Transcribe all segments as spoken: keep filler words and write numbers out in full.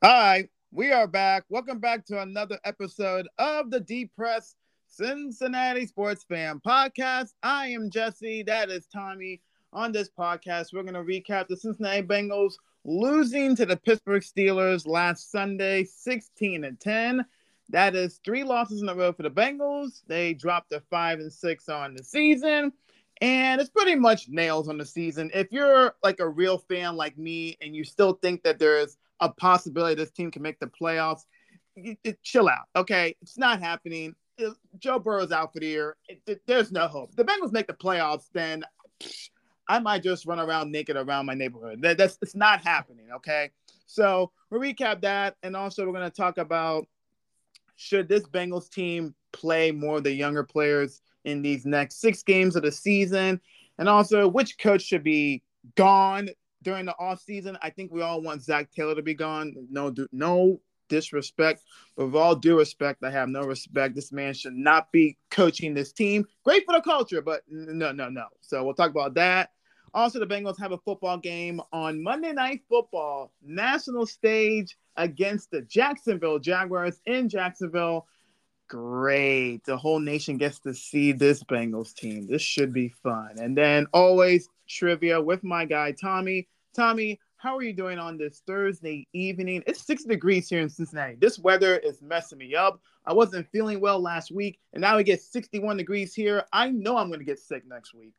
Hi, we are back. Welcome back to another episode of the Deep Press Cincinnati Sports Fan Podcast. I am Jesse. That is Tommy. On this podcast, we're going to recap the Cincinnati Bengals losing to the Pittsburgh Steelers last Sunday, sixteen to ten. That is three losses in a row for the Bengals. They dropped to five and six on the season. And it's pretty much nails on the season. If you're like a real fan like me and you still think that there's a possibility this team can make the playoffs, it, it, chill out, okay? It's not happening. It, Joe Burrow's out for the year. It, it, there's no hope. If the Bengals make the playoffs, then psh, I might just run around naked around my neighborhood. That, that's it's not happening, okay? So we'll recap that, and also we're going to talk about should this Bengals team play more of the younger players in these next six games of the season, and also which coach should be gone during the offseason. I think we all want Zach Taylor to be gone. No, no disrespect, but with all due respect, I have no respect. This man should not be coaching this team. Great for the culture, but no, no, no. So we'll talk about that. Also, the Bengals have a football game on Monday Night Football, national stage against the Jacksonville Jaguars in Jacksonville. Great. The whole nation gets to see this Bengals team. This should be fun. And then always trivia with my guy, Tommy. Tommy, how are you doing on this Thursday evening? It's sixty degrees here in Cincinnati. This weather is messing me up. I wasn't feeling well last week, and now we get sixty-one degrees here. I know I'm going to get sick next week.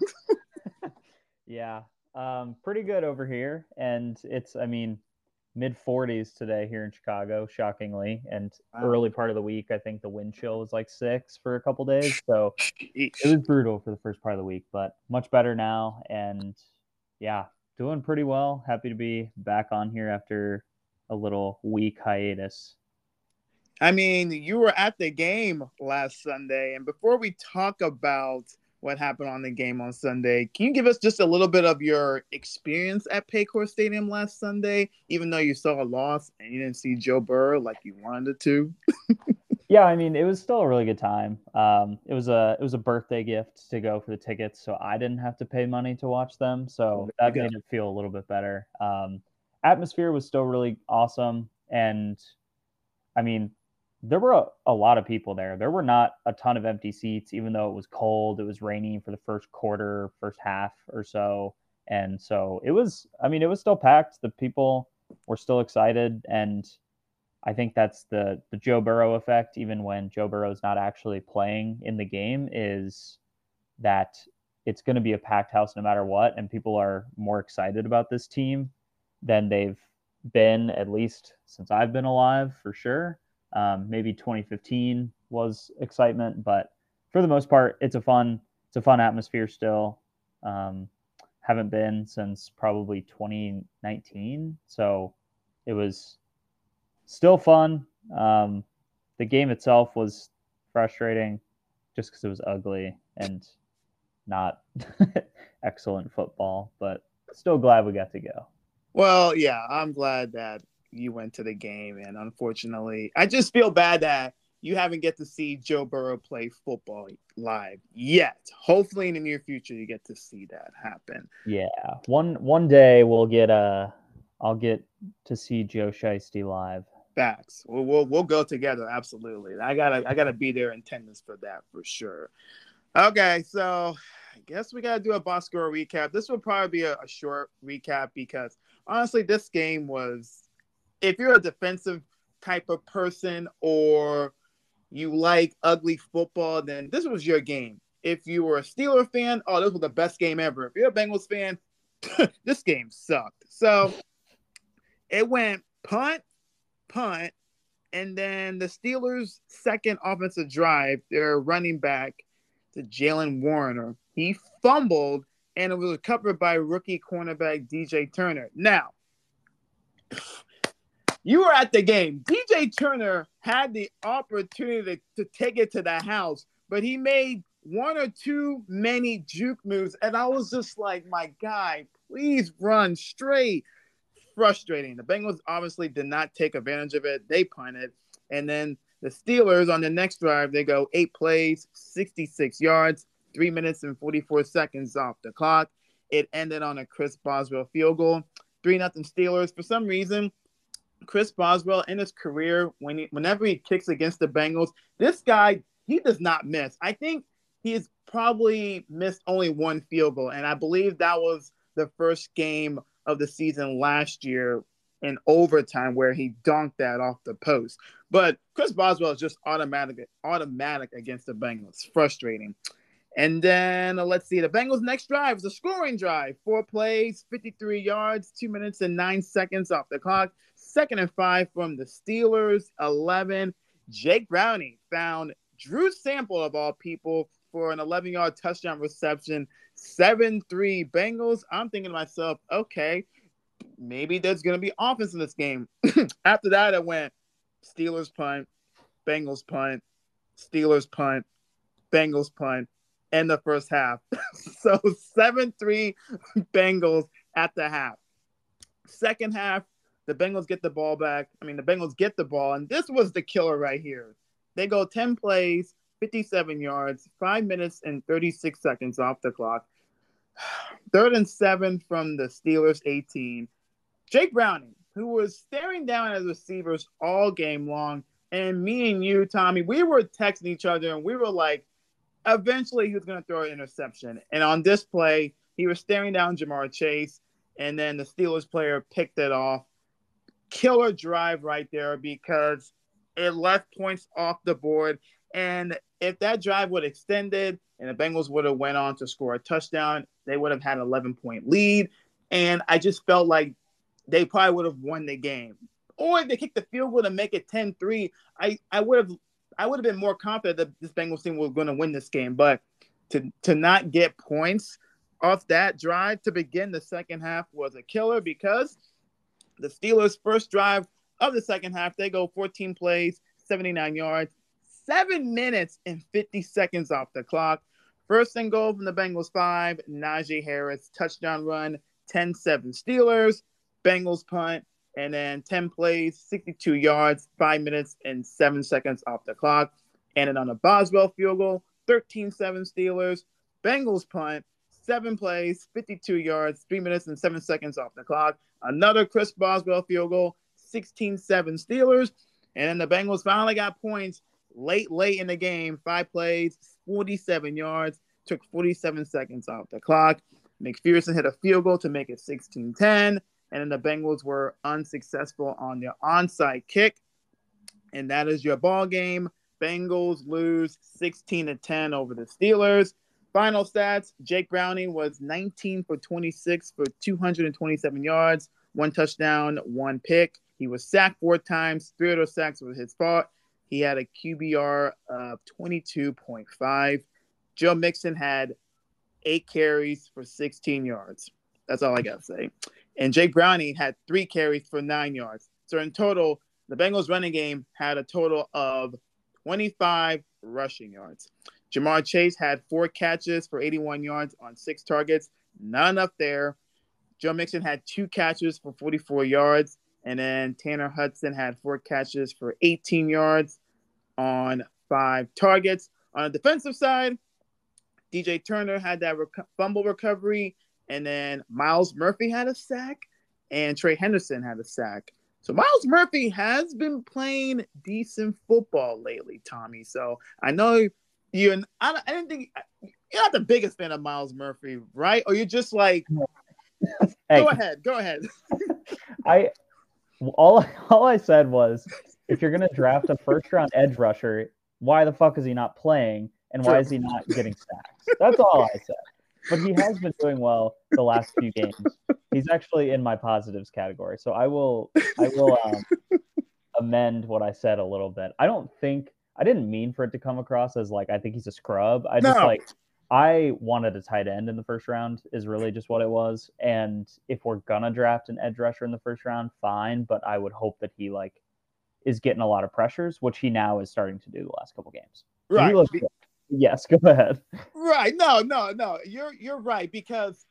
Yeah, um, pretty good over here. And it's, I mean, mid forties today here in Chicago, shockingly. And Wow. early part of the week, I think the wind chill was like six for a couple days. So it Eesh. was brutal for the first part of the week, but much better now. And yeah, doing pretty well. Happy to be back on here after a little week hiatus. I mean, you were at the game last Sunday, and before we talk about what happened on the game on Sunday, can you give us just a little bit of your experience at Paycor Stadium last Sunday, even though you saw a loss and you didn't see Joe Burrow like you wanted to? Yeah, I mean, it was still a really good time. Um, it was a it was a birthday gift to go for the tickets, so I didn't have to pay money to watch them. Well, So there you that go. made it feel a little bit better. Um, atmosphere was still really awesome, and I mean, there were a, a lot of people there. There were not a ton of empty seats, even though it was cold. It was raining for the first quarter, first half or so, and so it was. I mean, it was still packed. The people were still excited, and I think that's the the Joe Burrow effect. Even when Joe Burrow is not actually playing in the game, is that it's going to be a packed house no matter what, and people are more excited about this team than they've been at least since I've been alive, for sure. Um, maybe twenty fifteen was excitement, but for the most part, it's a fun it's a fun atmosphere still. Um, haven't been since probably twenty nineteen, so it was still fun. Um, the game itself was frustrating just because it was ugly and not excellent football, but still glad we got to go. Well, yeah, I'm glad that you went to the game, and unfortunately, I just feel bad that you haven't get to see Joe Burrow play football live yet. Hopefully, in the near future, you get to see that happen. Yeah, one one day we'll get uh I'll get to see Joe Shiesty live. Facts. We'll, we'll we'll go together. Absolutely. I gotta I gotta be there in attendance for that for sure. Okay, so I guess we gotta do a box score recap. This will probably be a, a short recap because honestly, this game was. If you're a defensive type of person or you like ugly football, then this was your game. If you were a Steeler fan, oh, this was the best game ever. If you're a Bengals fan, this game sucked. So it went punt, punt, and then the Steelers' second offensive drive, their running back, to Jalen Warner, he fumbled, and it was recovered by rookie cornerback D J Turner. Now, you were at the game. D J Turner had the opportunity to, to take it to the house, but he made one or two many juke moves, and I was just like, my guy, please run straight. Frustrating. The Bengals obviously did not take advantage of it. They punted. And then the Steelers on the next drive, they go eight plays, sixty-six yards, three minutes and forty-four seconds off the clock. It ended on a Chris Boswell field goal. three nothing Steelers. For some reason, Chris Boswell in his career, when he, whenever he kicks against the Bengals, this guy, he does not miss. I think he has probably missed only one field goal, and I believe that was the first game of the season last year in overtime where he dunked that off the post. But Chris Boswell is just automatic, automatic against the Bengals. Frustrating. And then uh, let's see, the Bengals' next drive is a scoring drive. Four plays, fifty-three yards, two minutes and nine seconds off the clock. Second and five from the Steelers, eleven. Jake Browning found Drew Sample, of all people, for an eleven-yard touchdown reception. seven three Bengals. I'm thinking to myself, okay, maybe there's going to be offense in this game. After that, it went Steelers punt, Bengals punt, Steelers punt, Bengals punt, in the first half. So seven three Bengals at the half. Second half, the Bengals get the ball back. I mean, the Bengals get the ball, and this was the killer right here. They go ten plays, fifty-seven yards, five minutes and thirty-six seconds off the clock. Third and seven from the Steelers eighteen. Jake Browning, who was staring down at receivers all game long, and me and you, Tommy, we were texting each other, and we were like, eventually he was going to throw an interception. And on this play, he was staring down Jamar Chase, and then the Steelers player picked it off. Killer drive right there because it left points off the board. And if that drive would have extended and the Bengals would have went on to score a touchdown, they would have had an eleven-point lead. And I just felt like they probably would have won the game. Or if they kicked the field goal to make it ten three, I, I would have I would have been more confident that this Bengals team was going to win this game. But to to not get points off that drive to begin the second half was a killer because the Steelers' first drive of the second half, they go fourteen plays, seventy-nine yards, seven minutes and fifty seconds off the clock. First and goal from the Bengals five, Najee Harris, touchdown run, ten seven Steelers, Bengals punt, and then ten plays, sixty-two yards, five minutes and seven seconds off the clock. And then on a Boswell field goal, thirteen seven Steelers, Bengals punt, seven plays, fifty-two yards, three minutes and seven seconds off the clock. Another Chris Boswell field goal, sixteen seven Steelers. And then the Bengals finally got points late, late in the game. Five plays, forty-seven yards, took forty-seven seconds off the clock. McPherson hit a field goal to make it sixteen ten. And then the Bengals were unsuccessful on their onside kick. And that is your ball game. Bengals lose sixteen to ten over the Steelers. Final stats, Jake Browning was nineteen for twenty-six for two hundred twenty-seven yards, one touchdown, one pick. He was sacked four times. Three of those sacks were his fault. He had a Q B R of twenty-two point five. Joe Mixon had eight carries for sixteen yards. That's all I got to say. And Jake Browning had three carries for nine yards. So in total, the Bengals running game had a total of twenty-five rushing yards. Jamar Chase had four catches for eighty-one yards on six targets. Not enough there. Joe Mixon had two catches for forty-four yards. And then Tanner Hudson had four catches for eighteen yards on five targets. On the defensive side, D J Turner had that rec- fumble recovery. And then Miles Murphy had a sack. And Trey Henderson had a sack. So Miles Murphy has been playing decent football lately, Tommy. So I know you're – I, I didn't think – you're not the biggest fan of Miles Murphy, right? Or you're just like hey, – go ahead. Go ahead. I – All all I said was, if you're going to draft a first-round edge rusher, why the fuck is he not playing, and why is he not getting sacks? That's all I said. But he has been doing well the last few games. He's actually in my positives category, so I will I will um, amend what I said a little bit. I don't think I didn't mean for it to come across as like I think he's a scrub. I just No. like I wanted a tight end in the first round is really just what it was. And if we're gonna draft an edge rusher in the first round, fine. But I would hope that he like is getting a lot of pressures, which he now is starting to do the last couple games. Right. He looks good. Yes, go ahead. Right. No, no, no. You're you're right because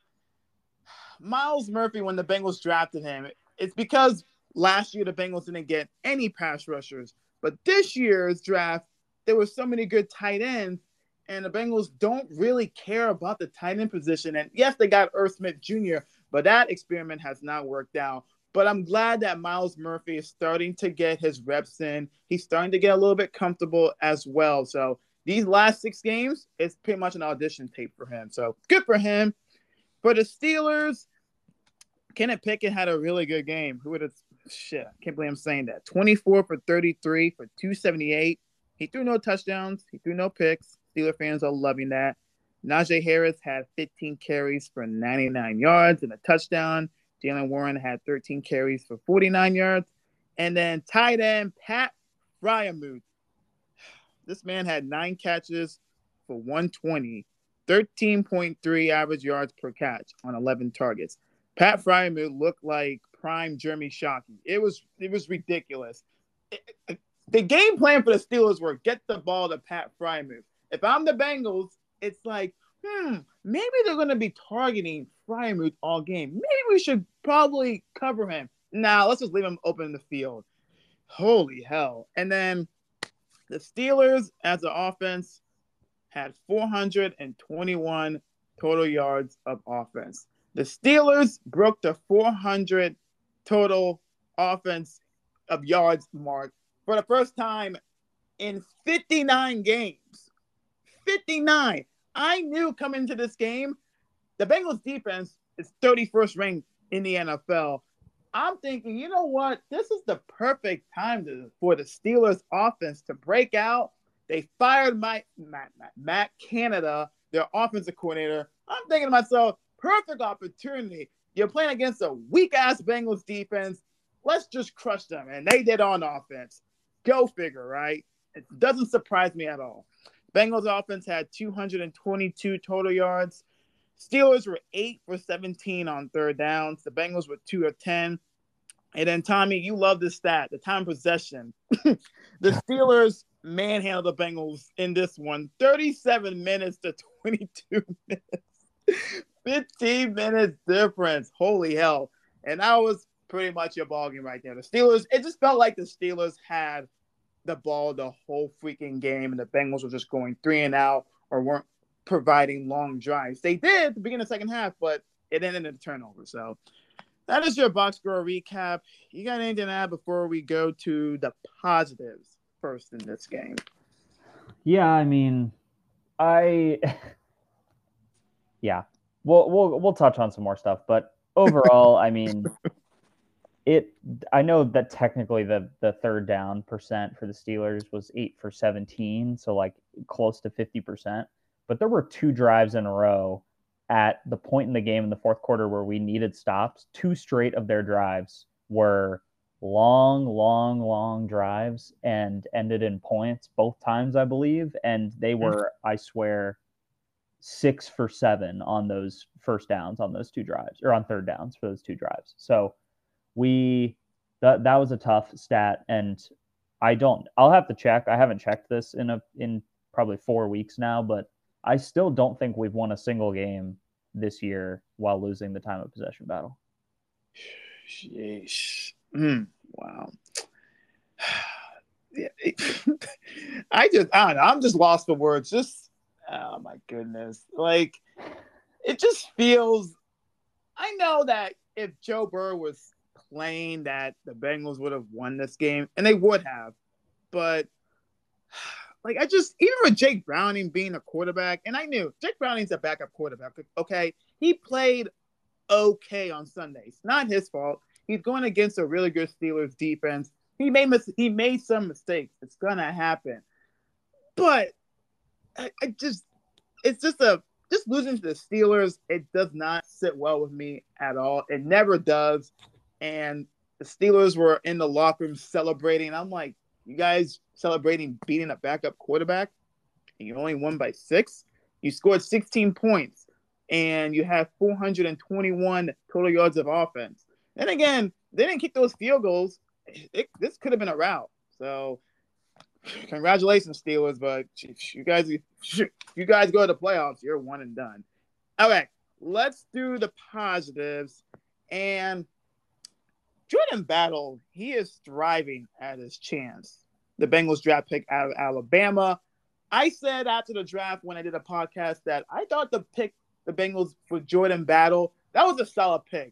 Miles Murphy, when the Bengals drafted him, it's because last year the Bengals didn't get any pass rushers. But this year's draft, there were so many good tight ends, and the Bengals don't really care about the tight end position. And yes, they got Irv Smith Junior, but that experiment has not worked out. But I'm glad that Myles Murphy is starting to get his reps in. He's starting to get a little bit comfortable as well. So these last six games, it's pretty much an audition tape for him. So good for him. For the Steelers, Kenneth Pickett had a really good game. Who would have – shit, I can't believe I'm saying that. twenty-four for thirty-three for two seventy-eight. He threw no touchdowns. He threw no picks. Steeler fans are loving that. Najee Harris had fifteen carries for ninety-nine yards and a touchdown. Jaylen Warren had thirteen carries for forty-nine yards. And then tight end Pat Freiermuth. This man had nine catches for one twenty, thirteen point three average yards per catch on eleven targets. Pat Freiermuth looked like prime Jeremy Shockey. It was it was ridiculous. It, it, the game plan for the Steelers were get the ball to Pat Freiermuth. If I'm the Bengals, it's like, hmm, maybe they're going to be targeting Freiermuth all game. Maybe we should probably cover him. Nah, let's just leave him open in the field. Holy hell. And then the Steelers, as an offense, had four hundred twenty-one total yards of offense. The Steelers broke the four hundred total offense of yards mark for the first time in fifty-nine games. fifty-nine. I knew coming into this game, the Bengals defense is thirty-first ranked in the N F L. I'm thinking, you know what? This is the perfect time to, for the Steelers offense to break out. They fired Mike, Matt, Matt, Matt Canada, their offensive coordinator. I'm thinking to myself, perfect opportunity. You're playing against a weak-ass Bengals defense. Let's just crush them. And they did on offense. Go figure, right? It doesn't surprise me at all. Bengals offense had two hundred twenty-two total yards. Steelers were eight for seventeen on third downs. The Bengals were two of ten. And then, Tommy, you love this stat, the time possession. The Steelers manhandled the Bengals in this one, thirty-seven minutes to twenty-two minutes. fifteen minutes difference. Holy hell. And that was pretty much your ball game right there. The Steelers, it just felt like the Steelers had the ball the whole freaking game, and the Bengals were just going three and out or weren't providing long drives. They did at the beginning of the second half, but it ended in a turnover. So that is your box score recap. You got anything to add before we go to the positives first in this game? Yeah, I mean, I yeah, we'll we'll we'll touch on some more stuff, but overall, I mean, it. I know that technically the the third down percent for the Steelers was eight for seventeen, so like close to fifty percent. But there were two drives in a row at the point in the game in the fourth quarter where we needed stops. Two straight of their drives were long, long, long drives and ended in points both times, I believe. And they were, I swear, six for seven on those first downs on those two drives, or on third downs for those two drives. So we that that was a tough stat, and I don't. I'll have to check. I haven't checked this in a in probably four weeks now, but I still don't think we've won a single game this year while losing the time of possession battle. Sheesh. Mm, wow. Yeah, it, I just, I don't know. I'm just lost for words. Just, oh my goodness. Like, it just feels, I know that if Joe Burrow was playing, that the Bengals would have won this game, and they would have. But, like, I just, even with Jake Browning being a quarterback, and I knew Jake Browning's a backup quarterback, okay? He played okay on Sundays. Not his fault. He's going against a really good Steelers defense. He made mis- he made some mistakes. It's gonna happen. But I, I just, it's just a, just losing to the Steelers, it does not sit well with me at all. It never does. And the Steelers were in the locker room celebrating. I'm like, you guys celebrating beating a backup quarterback, and you only won by six? You scored sixteen points, and you have four hundred twenty-one total yards of offense. And again, they didn't kick those field goals. It, this could have been a rout. So, congratulations, Steelers. But you guys, you guys go to the playoffs, you're one and done. Okay, let's do the positives. And Jordan Battle, he is thriving at his chance. The Bengals draft pick out of Alabama. I said after the draft when I did a podcast that I thought the pick, the Bengals for Jordan Battle, that was a solid pick.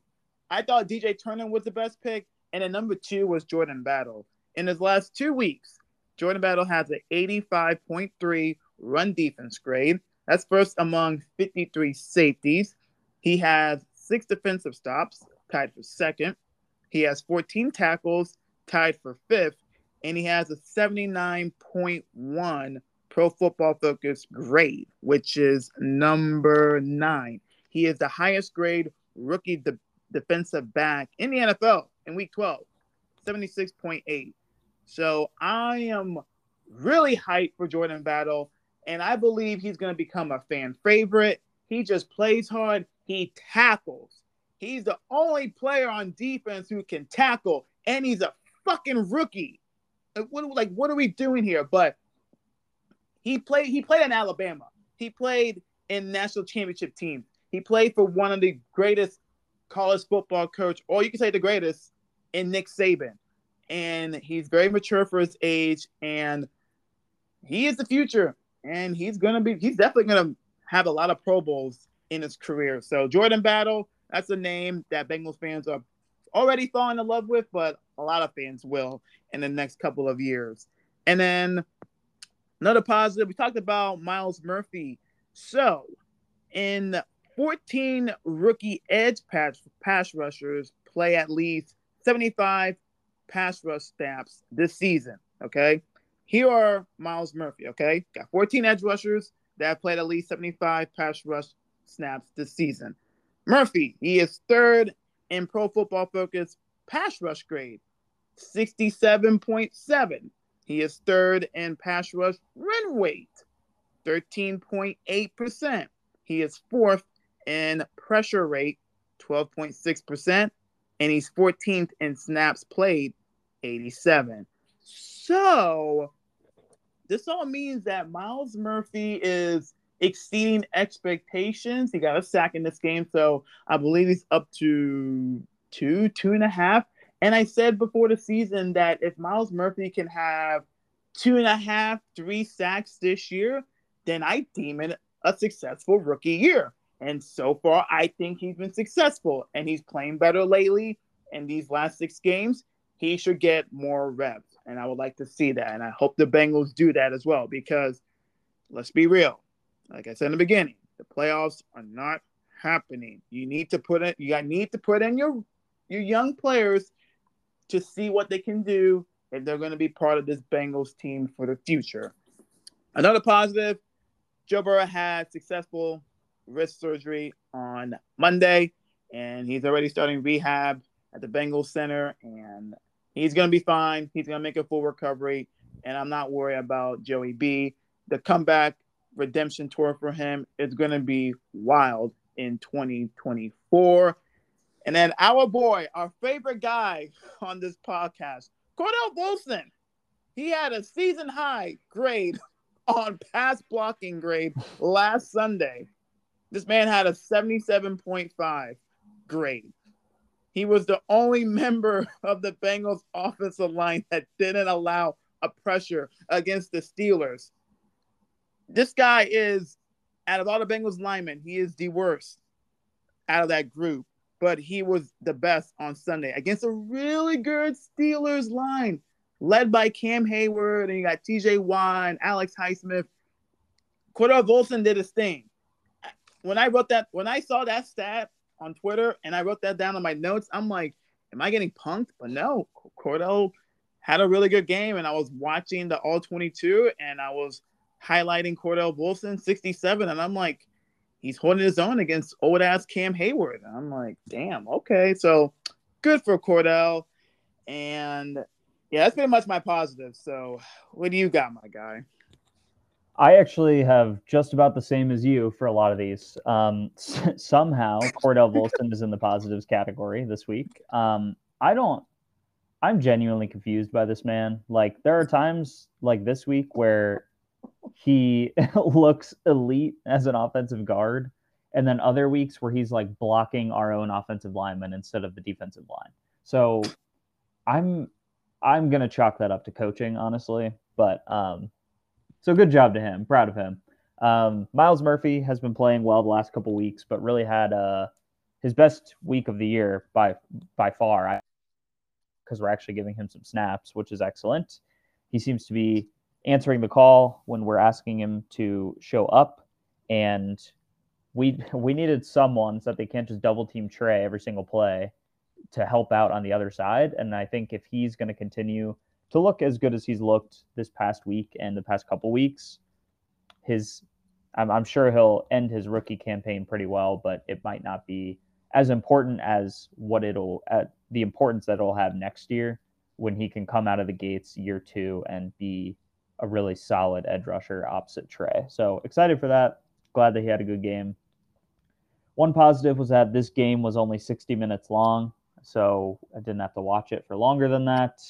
I thought D J Turner was the best pick, and then number two was Jordan Battle. In his last two weeks, Jordan Battle has an eighty-five point three run defense grade. That's first among fifty-three safeties. He has six defensive stops, tied for second. He has fourteen tackles, tied for fifth. And he has a seventy-nine point one Pro Football Focus grade, which is number nine. He is the highest grade rookie de- defensive back in the N F L in week twelve, seventy-six point eight. So I am really hyped for Jordan Battle, and I believe he's going to become a fan favorite. He just plays hard. He tackles. He's the only player on defense who can tackle, and he's a fucking rookie. What, like, what are we doing here? But he played. He played in Alabama. He played in national championship teams. He played for one of the greatest college football coach, or you can say the greatest, in Nick Saban. And he's very mature for his age, and he is the future. And he's gonna be. He's definitely gonna have a lot of Pro Bowls in his career. So Jordan Battle, that's a name that Bengals fans are already falling in love with, but a lot of fans will in the next couple of years. And then another positive, we talked about Myles Murphy. So in fourteen rookie edge pass, pass rushers play at least seventy-five pass rush snaps this season, okay? Here are Myles Murphy, okay? Got fourteen edge rushers that have played at least seventy-five pass rush snaps this season. Murphy, he is third in Pro Football Focus pass rush grade, sixty-seven point seven. He is third in pass rush run weight, thirteen point eight percent. He is fourth in pressure rate, twelve point six percent. And he's fourteenth in snaps played, eighty-seven. So this all means that Myles Murphy is exceeding expectations. He got a sack in this game, so I believe he's up to two, two and a half. And I said before the season that if Myles Murphy can have two and a half, three sacks this year, then I deem it a successful rookie year. And so far, I think he's been successful, and he's playing better lately. In these last six games, he should get more reps, and I would like to see that. And I hope the Bengals do that as well, because let's be real. Like I said in the beginning, the playoffs are not happening. You need to put in, you need to put in your your young players to see what they can do if they're going to be part of this Bengals team for the future. Another positive, Joe Burrow had successful wrist surgery on Monday, and he's already starting rehab at the Bengals Center, and he's going to be fine. He's going to make a full recovery, and I'm not worried about Joey B. The comeback redemption tour for him is going to be wild in twenty twenty-four. And then our boy, our favorite guy on this podcast, Cordell Volson, he had a season high grade on pass blocking grade last Sunday. This man had a seventy-seven point five grade. He was the only member of the Bengals offensive line that didn't allow a pressure against the Steelers. This guy is, out of all the Bengals linemen, he is the worst out of that group. But he was the best on Sunday against a really good Steelers line led by Cam Hayward, and you got T J Watt and Alex Highsmith. Cordell Volson did his thing. When I wrote that, when I saw that stat on Twitter and I wrote that down on my notes, I'm like, am I getting punked? But no, Cordell had a really good game, and I was watching the all twenty-two, and I was highlighting Cordell Volson, sixty-seven, and I'm like, he's holding his own against old-ass Cam Hayward. And I'm like, damn, okay. So good for Cordell. And, yeah, that's pretty much my positive. So what do you got, my guy? I actually have just about the same as you for a lot of these. Um, somehow, Cordell Volson is in the positives category this week. Um, I don't – I'm genuinely confused by this man. Like, there are times like this week where – he looks elite as an offensive guard, and then other weeks where he's like blocking our own offensive lineman instead of the defensive line. So I'm I'm gonna chalk that up to coaching, honestly. But um, so good job to him. Proud of him. Um, Myles Murphy has been playing well the last couple weeks, but really had a his best week of the year by by far, because we're actually giving him some snaps, which is excellent. He seems to be answering the call when we're asking him to show up, and we we needed someone so that they can't just double team Trey every single play to help out on the other side. And I think if he's going to continue to look as good as he's looked this past week and the past couple weeks, his I'm, I'm sure he'll end his rookie campaign pretty well, but it might not be as important as what it'll uh, the importance that it'll have next year when he can come out of the gates year two and be a really solid edge rusher opposite Trey. So excited for that. Glad that he had a good game. One positive was that this game was only sixty minutes long, so I didn't have to watch it for longer than that.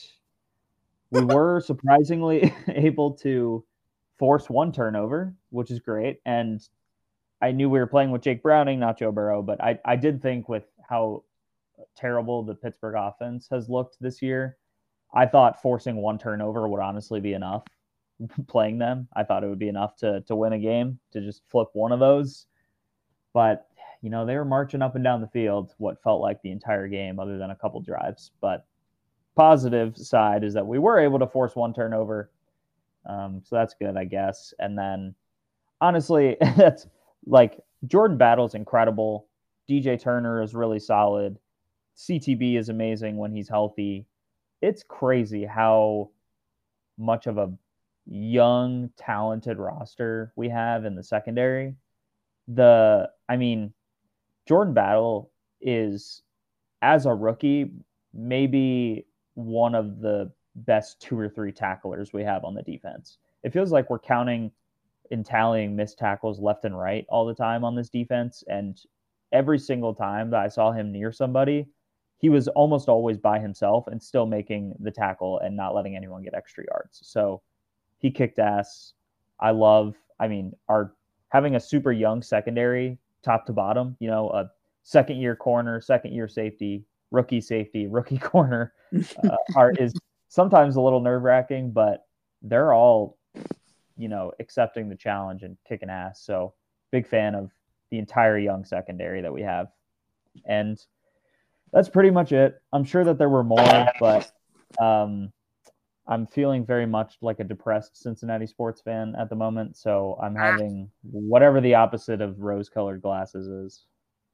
We were surprisingly able to force one turnover, which is great. And I knew we were playing with Jake Browning, not Joe Burrow, but I, I did think with how terrible the Pittsburgh offense has looked this year, I thought forcing one turnover would honestly be enough. Playing them, I thought it would be enough to to win a game, to just flip one of those. But, you know, they were marching up and down the field what felt like the entire game other than a couple drives. But positive side is that we were able to force one turnover. Um, so that's good, I guess. And then, honestly, that's like Jordan Battle's incredible. D J Turner is really solid. C T B is amazing when he's healthy. It's crazy how much of a young, talented roster we have in the secondary. The, I mean, Jordan Battle is, as a rookie, maybe one of the best two or three tacklers we have on the defense. It feels like we're counting and tallying missed tackles left and right all the time on this defense. And every single time that I saw him near somebody, he was almost always by himself and still making the tackle and not letting anyone get extra yards. So he kicked ass. I love, I mean, our having a super young secondary, top to bottom, you know, a second year corner, second year safety, rookie safety, rookie corner, uh, are is sometimes a little nerve wracking, but they're all, you know, accepting the challenge and kicking ass. So big fan of the entire young secondary that we have. And that's pretty much it. I'm sure that there were more, but um, I'm feeling very much like a depressed Cincinnati sports fan at the moment. So I'm having whatever the opposite of rose-colored glasses is.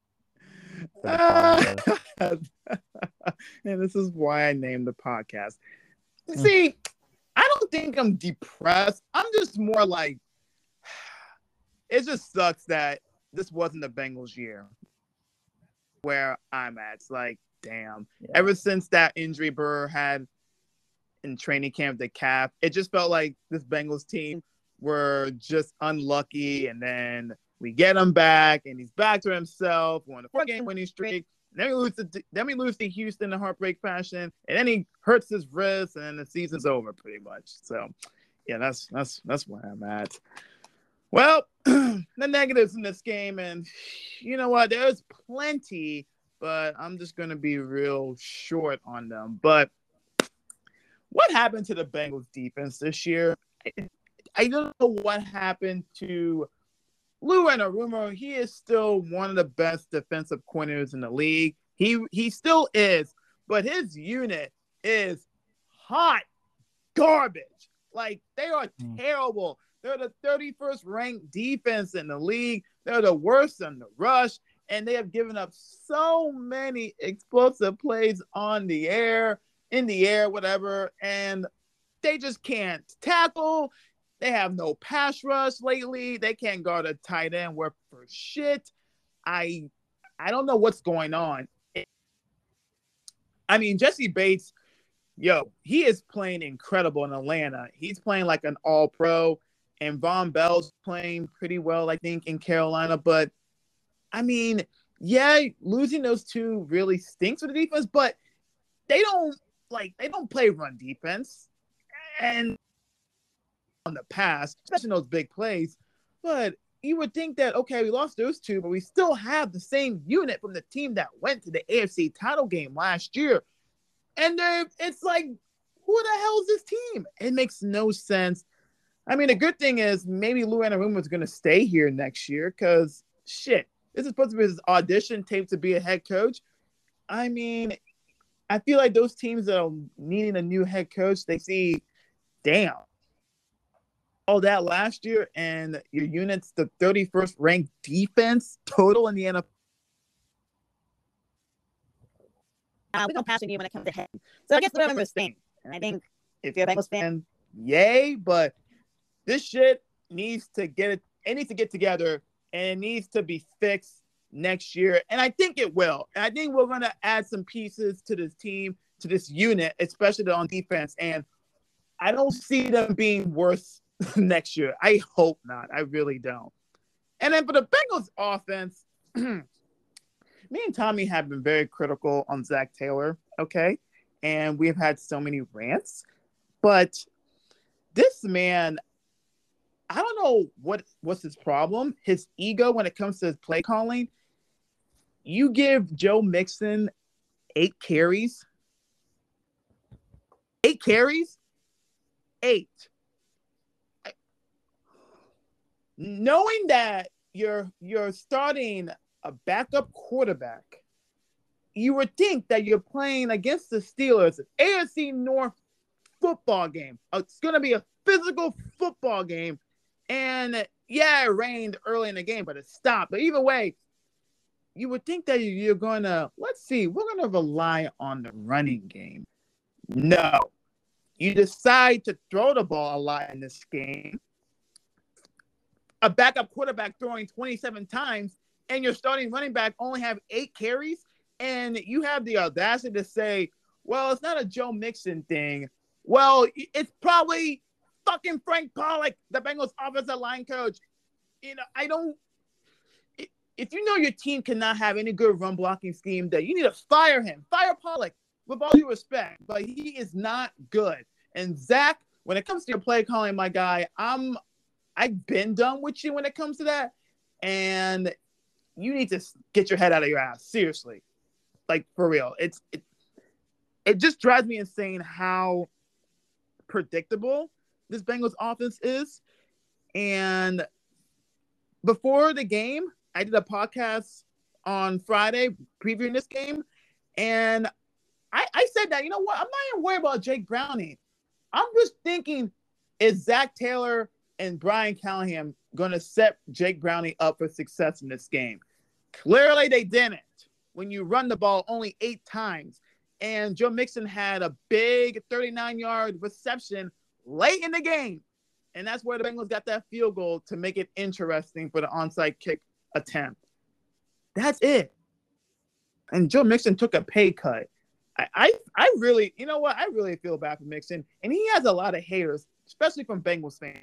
Uh, and this is why I named the podcast. See, I don't think I'm depressed. I'm just more like, it just sucks that this wasn't the Bengals year where I'm at. It's like, damn. Yeah. Ever since that injury Burr had in training camp, the calf, it just felt like this Bengals team were just unlucky. And then we get him back, and he's back to himself on a four-game winning streak. Then we lose to then we lose to Houston in heartbreak fashion, and then he hurts his wrist, and then the season's over pretty much. So, yeah, that's that's that's where I'm at. Well, the negatives in this game, and you know what? There's plenty, but I'm just going to be real short on them. But what happened to the Bengals defense this year? I, I don't know what happened to Lou Anarumo. He is still one of the best defensive corners in the league. He he still is, but his unit is hot garbage. Like, they are mm. terrible. They're the thirty-first ranked defense in the league. They're the worst in the rush, and they have given up so many explosive plays on the air, in the air, whatever, and they just can't tackle. They have no pass rush lately. They can't guard a tight end worth for shit. I I don't know what's going on. I mean, Jesse Bates, yo, he is playing incredible in Atlanta. He's playing like an all-pro, and Von Bell's playing pretty well, I think, in Carolina. But, I mean, yeah, losing those two really stinks for the defense, but they don't, like, they don't play run defense. And on the pass, especially those big plays. But you would think that, okay, we lost those two, but we still have the same unit from the team that went to the A F C title game last year. And it's like, who the hell is this team? It makes no sense. I mean, the good thing is maybe Lou Anarumo is going to stay here next year because, shit, This is supposed to be his audition tape to be a head coach. I mean, I feel like those teams that are needing a new head coach, they see, damn, all that last year, and your unit's the thirty-first ranked defense total in the N F L. Uh, we're going to pass on you when it comes to him. So I guess the remember this thing. And I think If you're a Bengals fan, yay, but this shit needs to get it, it needs to get together, and it needs to be fixed next year. And I think it will. And I think we're going to add some pieces to this team, to this unit, especially on defense. And I don't see them being worse next year. I hope not. I really don't. And then for the Bengals offense, me and Tommy have been very critical on Zac Taylor, okay? And we've had so many rants. But this man, I don't know what what's his problem. His ego when it comes to his play calling. You give Joe Mixon eight carries. Eight carries? Eight. Knowing that you're you're starting a backup quarterback, you would think that you're playing against the Steelers, A F C North football game. It's going to be a physical football game. And yeah, it rained early in the game, but it stopped. But either way, you would think that you're going to, let's see, we're going to rely on the running game. No. You decide to throw the ball a lot in this game. A backup quarterback throwing twenty-seven times, and your starting running back only have eight carries, and you have the audacity to say, well, it's not a Joe Mixon thing. Well, it's probably fucking Frank Pollock, the Bengals offensive line coach. You know, I don't – if you know your team cannot have any good run blocking scheme, that you need to fire him. Fire Pollock, with all due respect, but he is not good. And Zach, when it comes to your play calling, my guy, I'm – I've been done with you when it comes to that, and you need to get your head out of your ass. Seriously, like for real. It's it, it just drives me insane how predictable this Bengals offense is. And before the game, I did a podcast on Friday previewing this game, and I, I said that, you know what, I'm not even worried about Jake Browning. I'm just thinking, is Zac Taylor and Brian Callahan going to set Jake Browning up for success in this game? Clearly they didn't. When you run the ball only eight times, and Joe Mixon had a big thirty-nine-yard reception late in the game, and that's where the Bengals got that field goal to make it interesting for the onside kick attempt. That's it. And Joe Mixon took a pay cut. I, I, I really, you know what? I really feel bad for Mixon, and he has a lot of haters, especially from Bengals fans.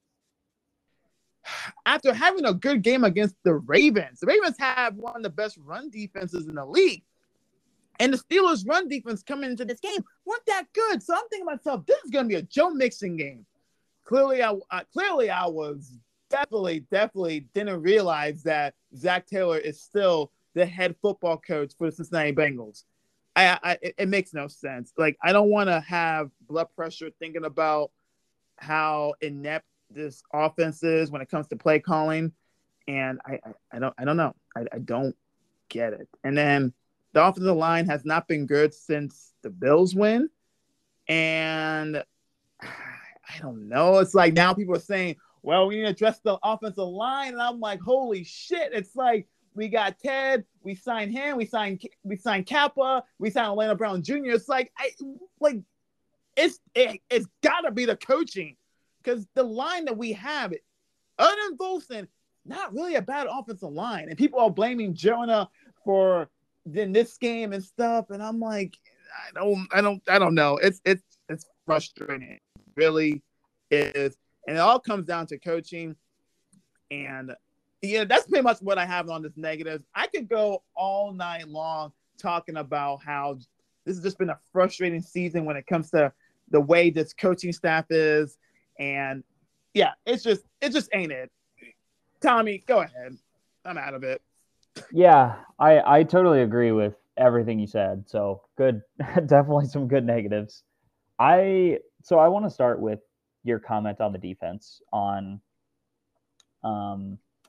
After having a good game against the Ravens, the Ravens have one of the best run defenses in the league. And the Steelers' run defense coming into this game weren't that good. So I'm thinking to myself, this is going to be a Joe Mixon game. Clearly, I uh, clearly I was definitely, definitely didn't realize that Zac Taylor is still the head football coach for the Cincinnati Bengals. I, I it, it makes no sense. Like, I don't want to have blood pressure thinking about how inept this offense is when it comes to play calling, and I, I, I don't I don't know I, I don't get it. And then the offensive line has not been good since the Bills win, and I don't know. It's like now people are saying, well, we need to address the offensive line, and I'm like, holy shit! It's like we got Ted, we signed him, we signed we signed Kappa, we signed Orlando Brown Junior It's like I like it's it, it's gotta be the coaching. Because the line that we have, other than Volson, not really a bad offensive line. And people are blaming Jonah for in this game and stuff. And I'm like, I don't, I don't, I don't know. It's it's it's frustrating. It really is. And it all comes down to coaching. And yeah, that's pretty much what I have on this negative. I could go all night long talking about how this has just been a frustrating season when it comes to the way this coaching staff is. And yeah, it's just it just ain't it. Tommy, go ahead. I'm out of it. Yeah, I I totally agree with everything you said. So good, definitely some good negatives. I so I want to start with your comment on the defense on um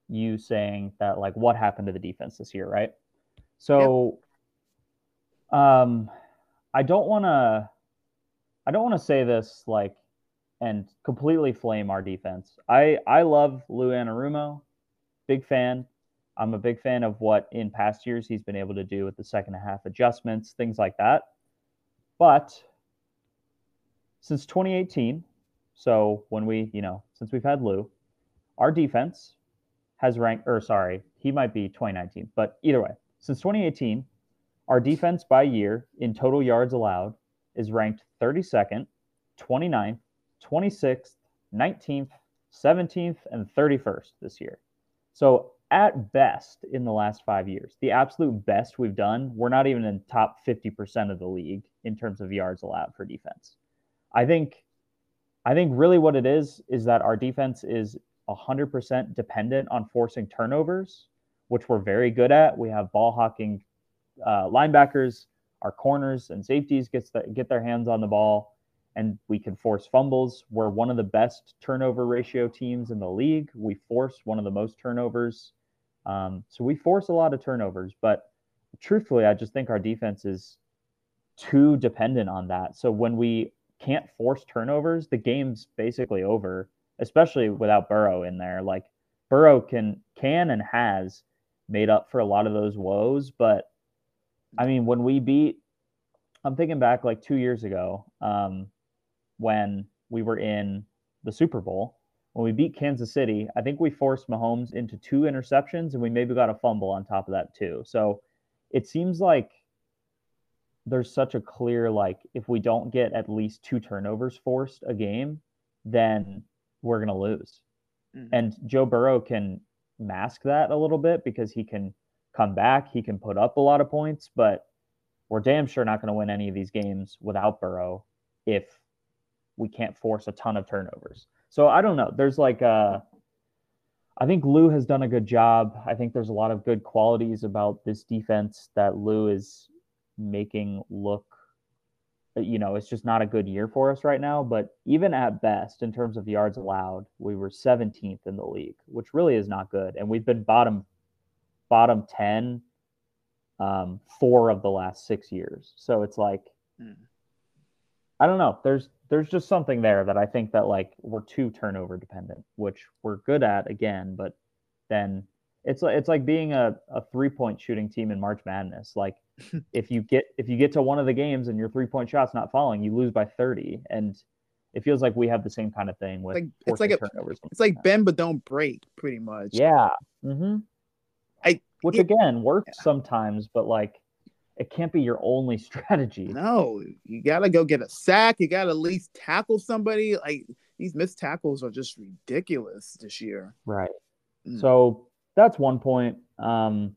you saying that, like, what happened to the defense this year, right? So, yep. um, I don't want to, I don't want to say this like, and completely flame our defense. I I love Lou Anarumo, big fan. I'm a big fan of what in past years he's been able to do with the second half adjustments, things like that. But since twenty eighteen, so when we, you know, since we've had Lou, our defense has ranked, or sorry, he might be twenty nineteen, but either way, since twenty eighteen, our defense by year in total yards allowed is ranked thirty-second, twenty-ninth, twenty-sixth, nineteenth, seventeenth, and thirty-first this year. So at best in the last five years, the absolute best we've done, we're not even in top fifty percent of the league in terms of yards allowed for defense. I think, I think really what it is, is that our defense is one hundred percent dependent on forcing turnovers, which we're very good at. We have ball hawking uh, linebackers, our corners and safeties gets the, get their hands on the ball, and we can force fumbles. We're one of the best turnover ratio teams in the league. We force one of the most turnovers. Um, so we force a lot of turnovers, but truthfully, I just think our defense is too dependent on that. So when we can't force turnovers, the game's basically over, especially without Burrow in there. Like Burrow can, can and has made up for a lot of those woes. But I mean, when we beat, I'm thinking back like two years ago, um, when we were in the Super Bowl, when we beat Kansas City, I think we forced Mahomes into two interceptions and we maybe got a fumble on top of that too. So it seems like there's such a clear, like, if we don't get at least two turnovers forced a game, then we're going to lose. Mm-hmm. And Joe Burrow can mask that a little bit because he can come back, he can put up a lot of points, but we're damn sure not going to win any of these games without Burrow if we can't force a ton of turnovers. So I don't know. There's like, uh, I think Lou has done a good job. I think there's a lot of good qualities about this defense that Lou is making look, you know, it's just not a good year for us right now. But even at best, in terms of yards allowed, we were seventeenth in the league, which really is not good. And we've been bottom, bottom ten, um, four of the last six years. So it's like, mm. I don't know. There's, there's just something there that I think that like we're too turnover dependent, which we're good at again, but then it's like, it's like being a, a three point shooting team in March Madness. Like if you get, if you get to one of the games and your three point shot's not falling, you lose by thirty. And it feels like we have the same kind of thing with, like, it's like, a, turnovers it's like bend, but don't break pretty much. Yeah. Mm-hmm. I, which yeah, again works yeah. sometimes, but like, it can't be your only strategy. No, you got to go get a sack. You got to at least tackle somebody. Like these missed tackles are just ridiculous this year. Right. Mm. So that's one point. Um,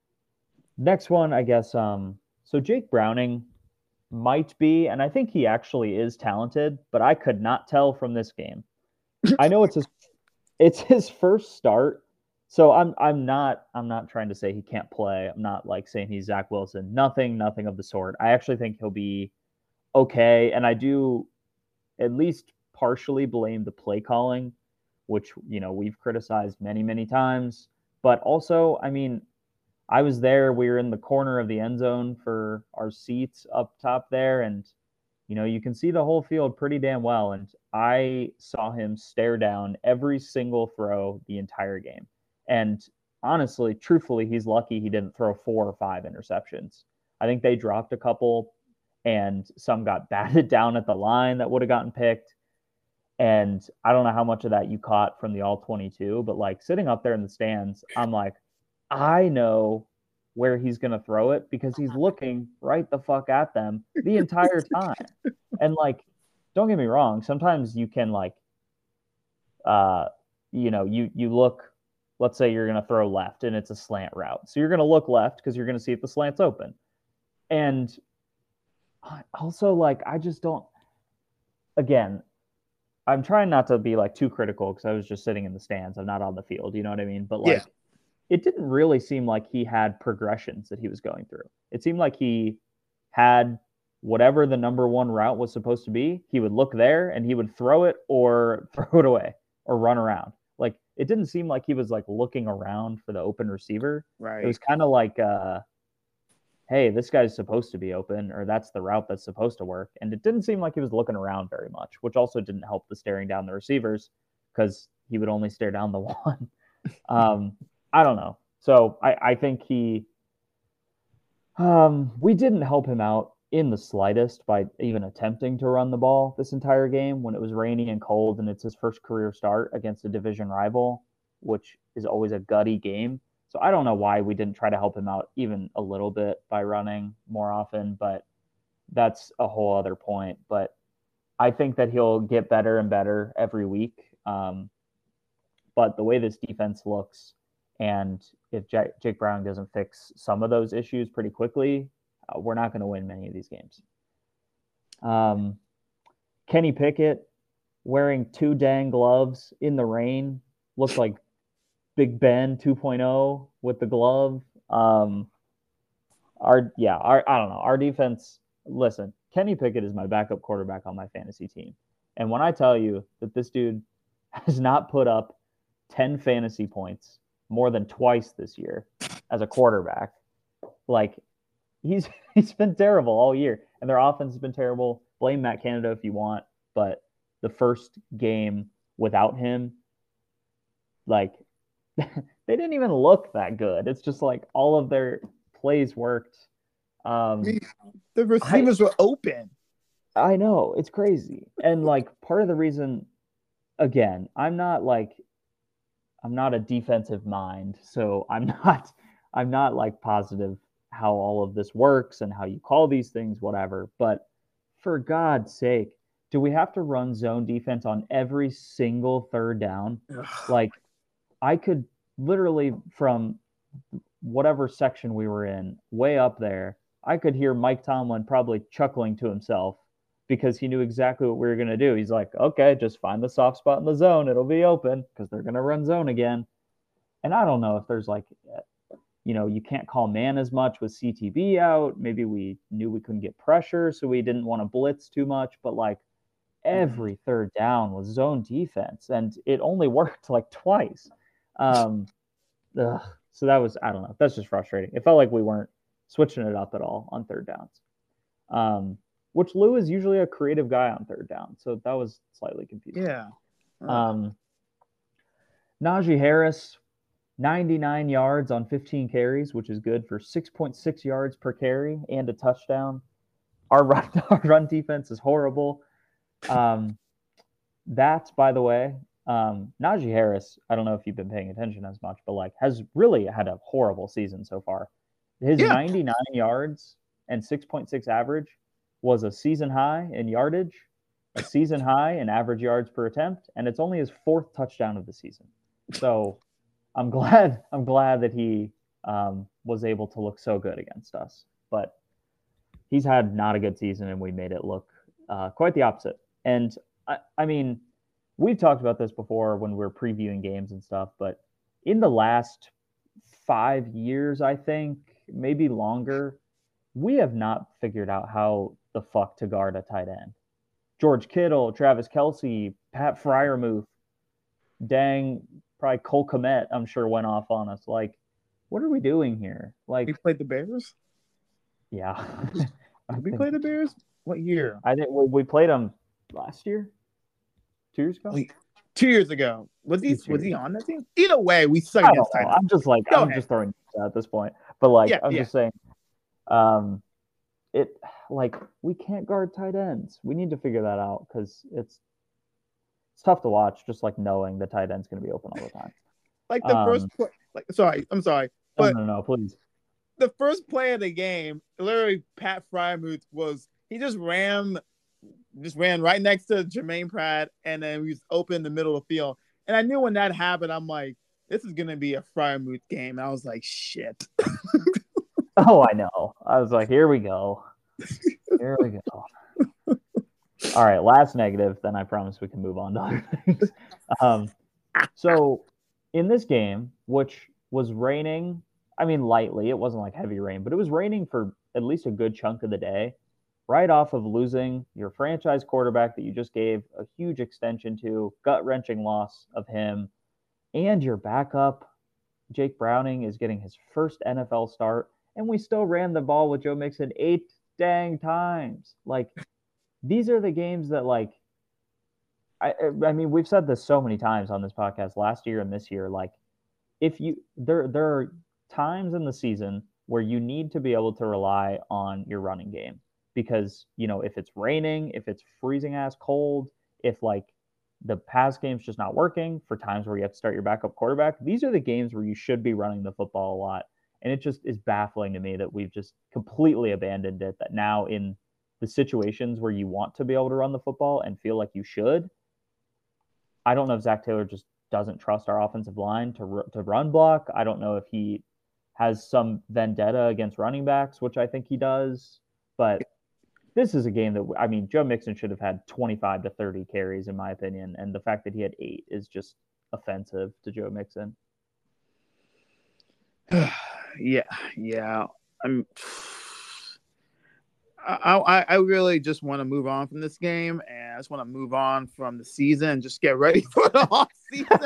next one, I guess. Um, so Jake Browning might be, and I think he actually is talented, but I could not tell from this game. I know it's his, it's his first start. So I'm I'm not I'm not trying to say he can't play. I'm not like saying he's Zach Wilson. Nothing, nothing of the sort. I actually think he'll be okay. And I do at least partially blame the play calling, which, you know, we've criticized many, many times. But also, I mean, I was there. We were in the corner of the end zone for our seats up top there. And, you know, you can see the whole field pretty damn well. And I saw him stare down every single throw the entire game. And honestly, truthfully, he's lucky he didn't throw four or five interceptions. I think they dropped a couple and some got batted down at the line that would have gotten picked. And I don't know how much of that you caught from the all twenty-two, but like sitting up there in the stands, I'm like, I know where he's going to throw it because he's looking right the fuck at them the entire time. And like, don't get me wrong. Sometimes you can like, uh, you know, you, you look, let's say you're going to throw left and it's a slant route. So you're going to look left because you're going to see if the slant's open. And also, like, I just don't, again, I'm trying not to be like too critical because I was just sitting in the stands. I'm not on the field. You know what I mean? But like, yeah. It didn't really seem like he had progressions that he was going through. It seemed like he had whatever the number one route was supposed to be. He would look there and he would throw it or throw it away or run around. Like, it didn't seem like he was like looking around for the open receiver. Right. It was kind of like, uh, hey, this guy's supposed to be open, or that's the route that's supposed to work. And it didn't seem like he was looking around very much, which also didn't help the staring down the receivers because he would only stare down the one. um, I don't know. So I, I think he, um, we didn't help him out in the slightest by even attempting to run the ball this entire game when it was rainy and cold and it's his first career start against a division rival, which is always a gutty game. So I don't know why we didn't try to help him out even a little bit by running more often, but that's a whole other point. But I think that he'll get better and better every week. Um, but the way this defense looks, and if J- Jake Browning doesn't fix some of those issues pretty quickly, uh, we're not going to win many of these games. Um, Kenny Pickett wearing two dang gloves in the rain looked like Big Ben two point oh with the glove. Um, our yeah, our I don't know. Our defense. Listen, Kenny Pickett is my backup quarterback on my fantasy team, and when I tell you that this dude has not put up ten fantasy points more than twice this year as a quarterback, like he's he's been terrible all year, and their offense has been terrible. Blame Matt Canada if you want, but the first game without him, like. They didn't even look that good. It's just like all of their plays worked. Um, the receivers I, were open. I know. It's crazy. And like part of the reason, again, I'm not like, I'm not a defensive mind. So I'm not, I'm not like positive how all of this works and how you call these things, whatever. But for God's sake, do we have to run zone defense on every single third down? Like, I could literally from whatever section we were in, way up there, I could hear Mike Tomlin probably chuckling to himself because he knew exactly what we were going to do. He's like, okay, just find the soft spot in the zone. It'll be open because they're going to run zone again. And I don't know if there's like, you know, you can't call man as much with C T B out. Maybe we knew we couldn't get pressure, so we didn't want to blitz too much. But like every third down was zone defense, and it only worked like twice. Um, ugh. So that was, I don't know. That's just frustrating. It felt like we weren't switching it up at all on third downs. Um, which Lou is usually a creative guy on third down. So that was slightly confusing. Yeah. Uh. Um, Najee Harris, ninety-nine yards on fifteen carries, which is good for six point six yards per carry and a touchdown. Our run, our run defense is horrible. Um, that, by the way, Um, Najee Harris, I don't know if you've been paying attention as much, but like has really had a horrible season so far. His yeah. ninety-nine yards and six point six average was a season high in yardage, a season high in average yards per attempt, and it's only his fourth touchdown of the season. So I'm glad I'm glad that he um, was able to look so good against us. But he's had not a good season, and we made it look uh, quite the opposite. And I, I mean, we've talked about this before when we're previewing games and stuff, but in the last five years, I think, maybe longer, we have not figured out how the fuck to guard a tight end. George Kittle, Travis Kelce, Pat Fryermuth, dang, probably Cole Kmet, I'm sure, went off on us. Like, what are we doing here? Like, we played the Bears? Yeah. Did we play the Bears? What year? I think we, we played them last year. Two years ago? Wait, two years ago. Was he was he on that team? Either way, we suck I against don't know. Titans. I'm just like Go I'm ahead. just throwing it at this point. But like Yeah, I'm yeah. just saying, um, it like we can't guard tight ends. We need to figure that out because it's it's tough to watch. Just like knowing the tight end's going to be open all the time. Like the Um, first play. Like sorry, I'm sorry, No, but no, no, please. the first play of the game, literally, Pat Fryermuth was he just ran. Just ran right next to Jermaine Pratt, and then we was open in the middle of the field. And I knew when that happened, I'm like, this is gonna be a Fryermuth game. And I was like, shit. Oh, I know. I was like, here we go. Here we go. All right, last negative, then I promise we can move on to other things. Um, so in this game, which was raining, I mean, lightly, it wasn't like heavy rain, but it was raining for at least a good chunk of the day. Right off of losing your franchise quarterback that you just gave a huge extension to, gut-wrenching loss of him. and your backup, Jake Browning, is getting his first N F L start, and we still ran the ball with Joe Mixon eight dang times. Like, these are the games that, like, I, I mean, we've said this so many times on this podcast last year and this year. Like, if you there there are times in the season where you need to be able to rely on your running game because, you know, if it's raining, if it's freezing ass cold, if like the pass game's just not working for times where you have to start your backup quarterback, these are the games where you should be running the football a lot. And it just is baffling to me that we've just completely abandoned it, that now in the situations where you want to be able to run the football and feel like you should, I don't know if Zach Taylor just doesn't trust our offensive line to to run block. I don't know if he has some vendetta against running backs, which I think he does. But this is a game that, I mean, Joe Mixon should have had twenty-five to thirty carries, in my opinion. And the fact that he had eight is just offensive to Joe Mixon. yeah, yeah. I'm. I, I, I really just want to move on from this game, and I just want to move on from the season and just get ready for the off season.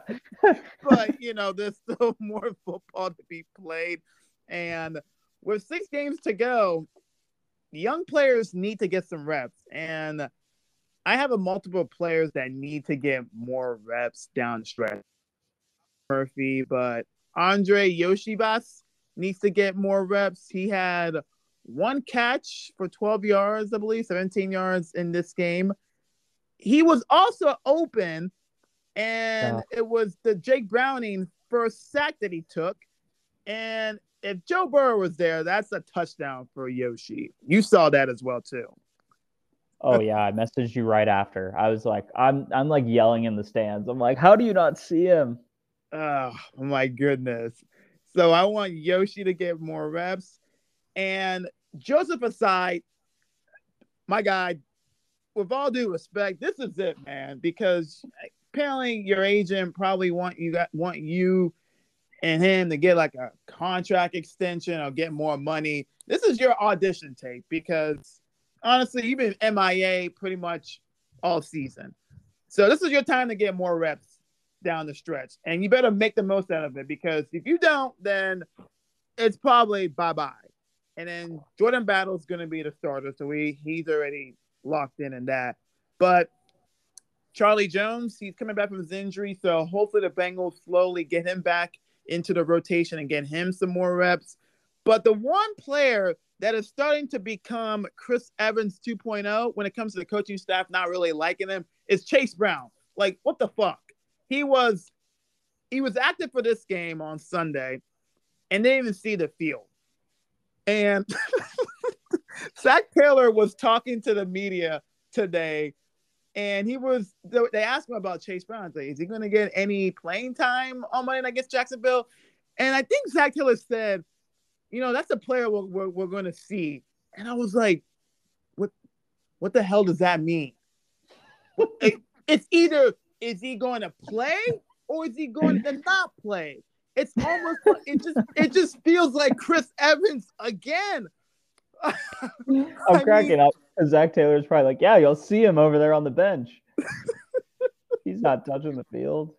But, you know, there's still more football to be played. And with six games to go, young players need to get some reps. And I have a multiple players that need to get more reps down the stretch. Murphy, but Andre Yoshibas needs to get more reps. He had one catch for twelve yards, I believe, seventeen yards in this game. He was also open, and yeah. It was the Jake Browning first sack that he took. And if Joe Burrow was there, that's a touchdown for Yoshi. You saw that as well, too. Oh, yeah. I messaged you right after. I was like, I'm I'm like yelling in the stands. I'm like, how do you not see him? Oh, my goodness. So I want Yoshi to get more reps. And Joseph Ossai, my guy, with all due respect, this is it, man, because apparently your agent probably want you got want you and him to get like a contract extension or get more money. This is your audition tape because honestly, you've been M I A pretty much all season. So this is your time to get more reps down the stretch, and you better make the most out of it, because if you don't, then it's probably bye-bye. And then Jordan Battle's going to be the starter, so he, he's already locked in in that. But Charlie Jones, he's coming back from his injury, so hopefully the Bengals slowly get him back into the rotation and get him some more reps. But the one player that is starting to become Chris Evans two point oh when it comes to the coaching staff not really liking him is Chase Brown. Like, what the fuck? He was he was active for this game on Sunday and didn't even see the field. And Zach Taylor was talking to the media today, and he was they asked him about Chase Brown. Like, is he going to get any playing time on Monday night against Jacksonville? And I think Zach Taylor said, you know, that's a player we're, we're, we're going to see. And I was like, what what the hell does that mean? it, it's either is he going to play or is he going to not play? It's almost like it just it just feels like Chris Evans again. I'm I cracking mean, up. Zach Taylor's probably like, yeah, you'll see him over there on the bench. He's not touching the field.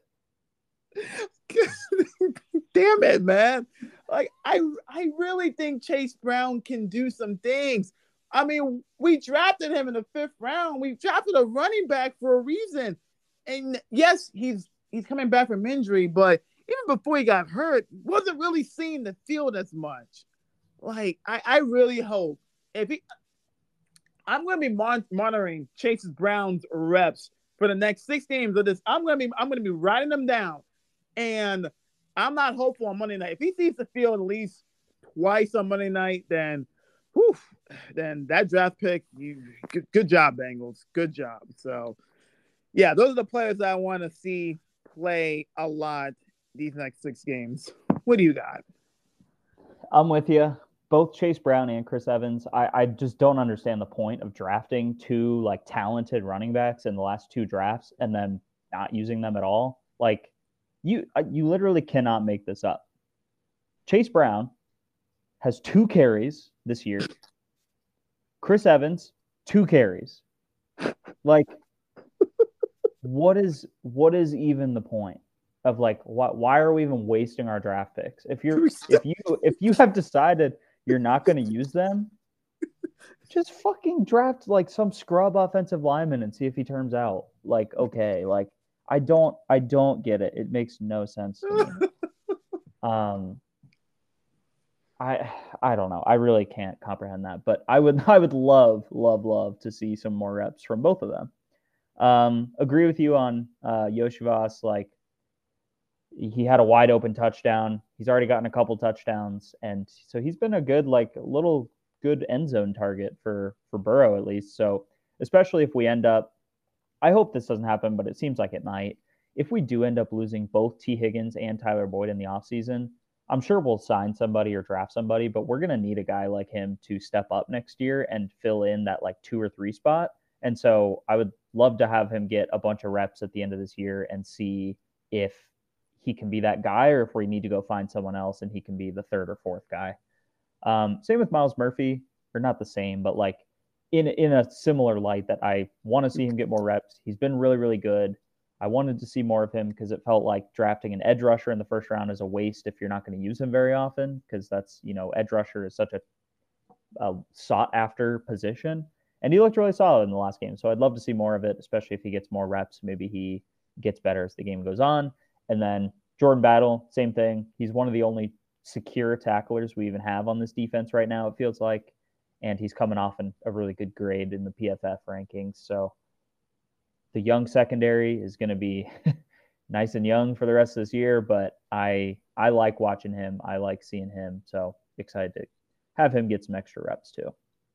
Damn it, man. Like, I I really think Chase Brown can do some things. I mean, we drafted him in the fifth round. We drafted a running back for a reason. And yes, he's he's coming back from injury, but even before he got hurt, wasn't really seeing the field as much. Like, I, I really hope if he, I'm going to be mon- monitoring Chase Brown's reps for the next six games of this. I'm going to be I'm going to be writing them down, and I'm not hopeful on Monday night. If he sees the field at least twice on Monday night, then, whew, then that draft pick, you good, good job, Bengals, good job. So, yeah, those are the players that I want to see play a lot these next six games. What do you got? I'm with you. Both Chase Brown and Chris Evans. I, I just don't understand the point of drafting two like talented running backs in the last two drafts and then not using them at all. Like, you you literally cannot make this up. Chase Brown has two carries this year. Chris Evans, two carries. Like, what is what is even the point? of like, why, why are we even wasting our draft picks? If you're, if you, if you have decided you're not going to use them, just fucking draft like some scrub offensive lineman and see if he turns out like, okay, like I don't, I don't get it. It makes no sense to me. Um, I, I don't know. I really can't comprehend that, but I would, I would love, love, love to see some more reps from both of them. Um, agree with you on uh, Iosivas. Like, he had a wide open touchdown. He's already gotten a couple touchdowns, and so he's been a good, like, little good end zone target for for Burrow at least. So especially if we end up, I hope this doesn't happen, but it seems like it might. If we do end up losing both T. Higgins and Tyler Boyd in the offseason, I'm sure we'll sign somebody or draft somebody, but we're going to need a guy like him to step up next year and fill in that like two or three spot. And so I would love to have him get a bunch of reps at the end of this year and see if he can be that guy or if we need to go find someone else and he can be the third or fourth guy. Um, same with Myles Murphy, or not the same, but like in, in a similar light that I want to see him get more reps. He's been really, really good. I wanted to see more of him because it felt like drafting an edge rusher in the first round is a waste if you're not going to use him very often, because that's, you know, edge rusher is such a, a sought after position. And he looked really solid in the last game. So I'd love to see more of it, especially if he gets more reps. Maybe he gets better as the game goes on. And then Jordan Battle, same thing. He's one of the only secure tacklers we even have on this defense right now, it feels like. And he's coming off an, a really good grade in the P F F rankings. So the young secondary is going to be nice and young for the rest of this year, but I I like watching him. I like seeing him. So excited to have him get some extra reps too.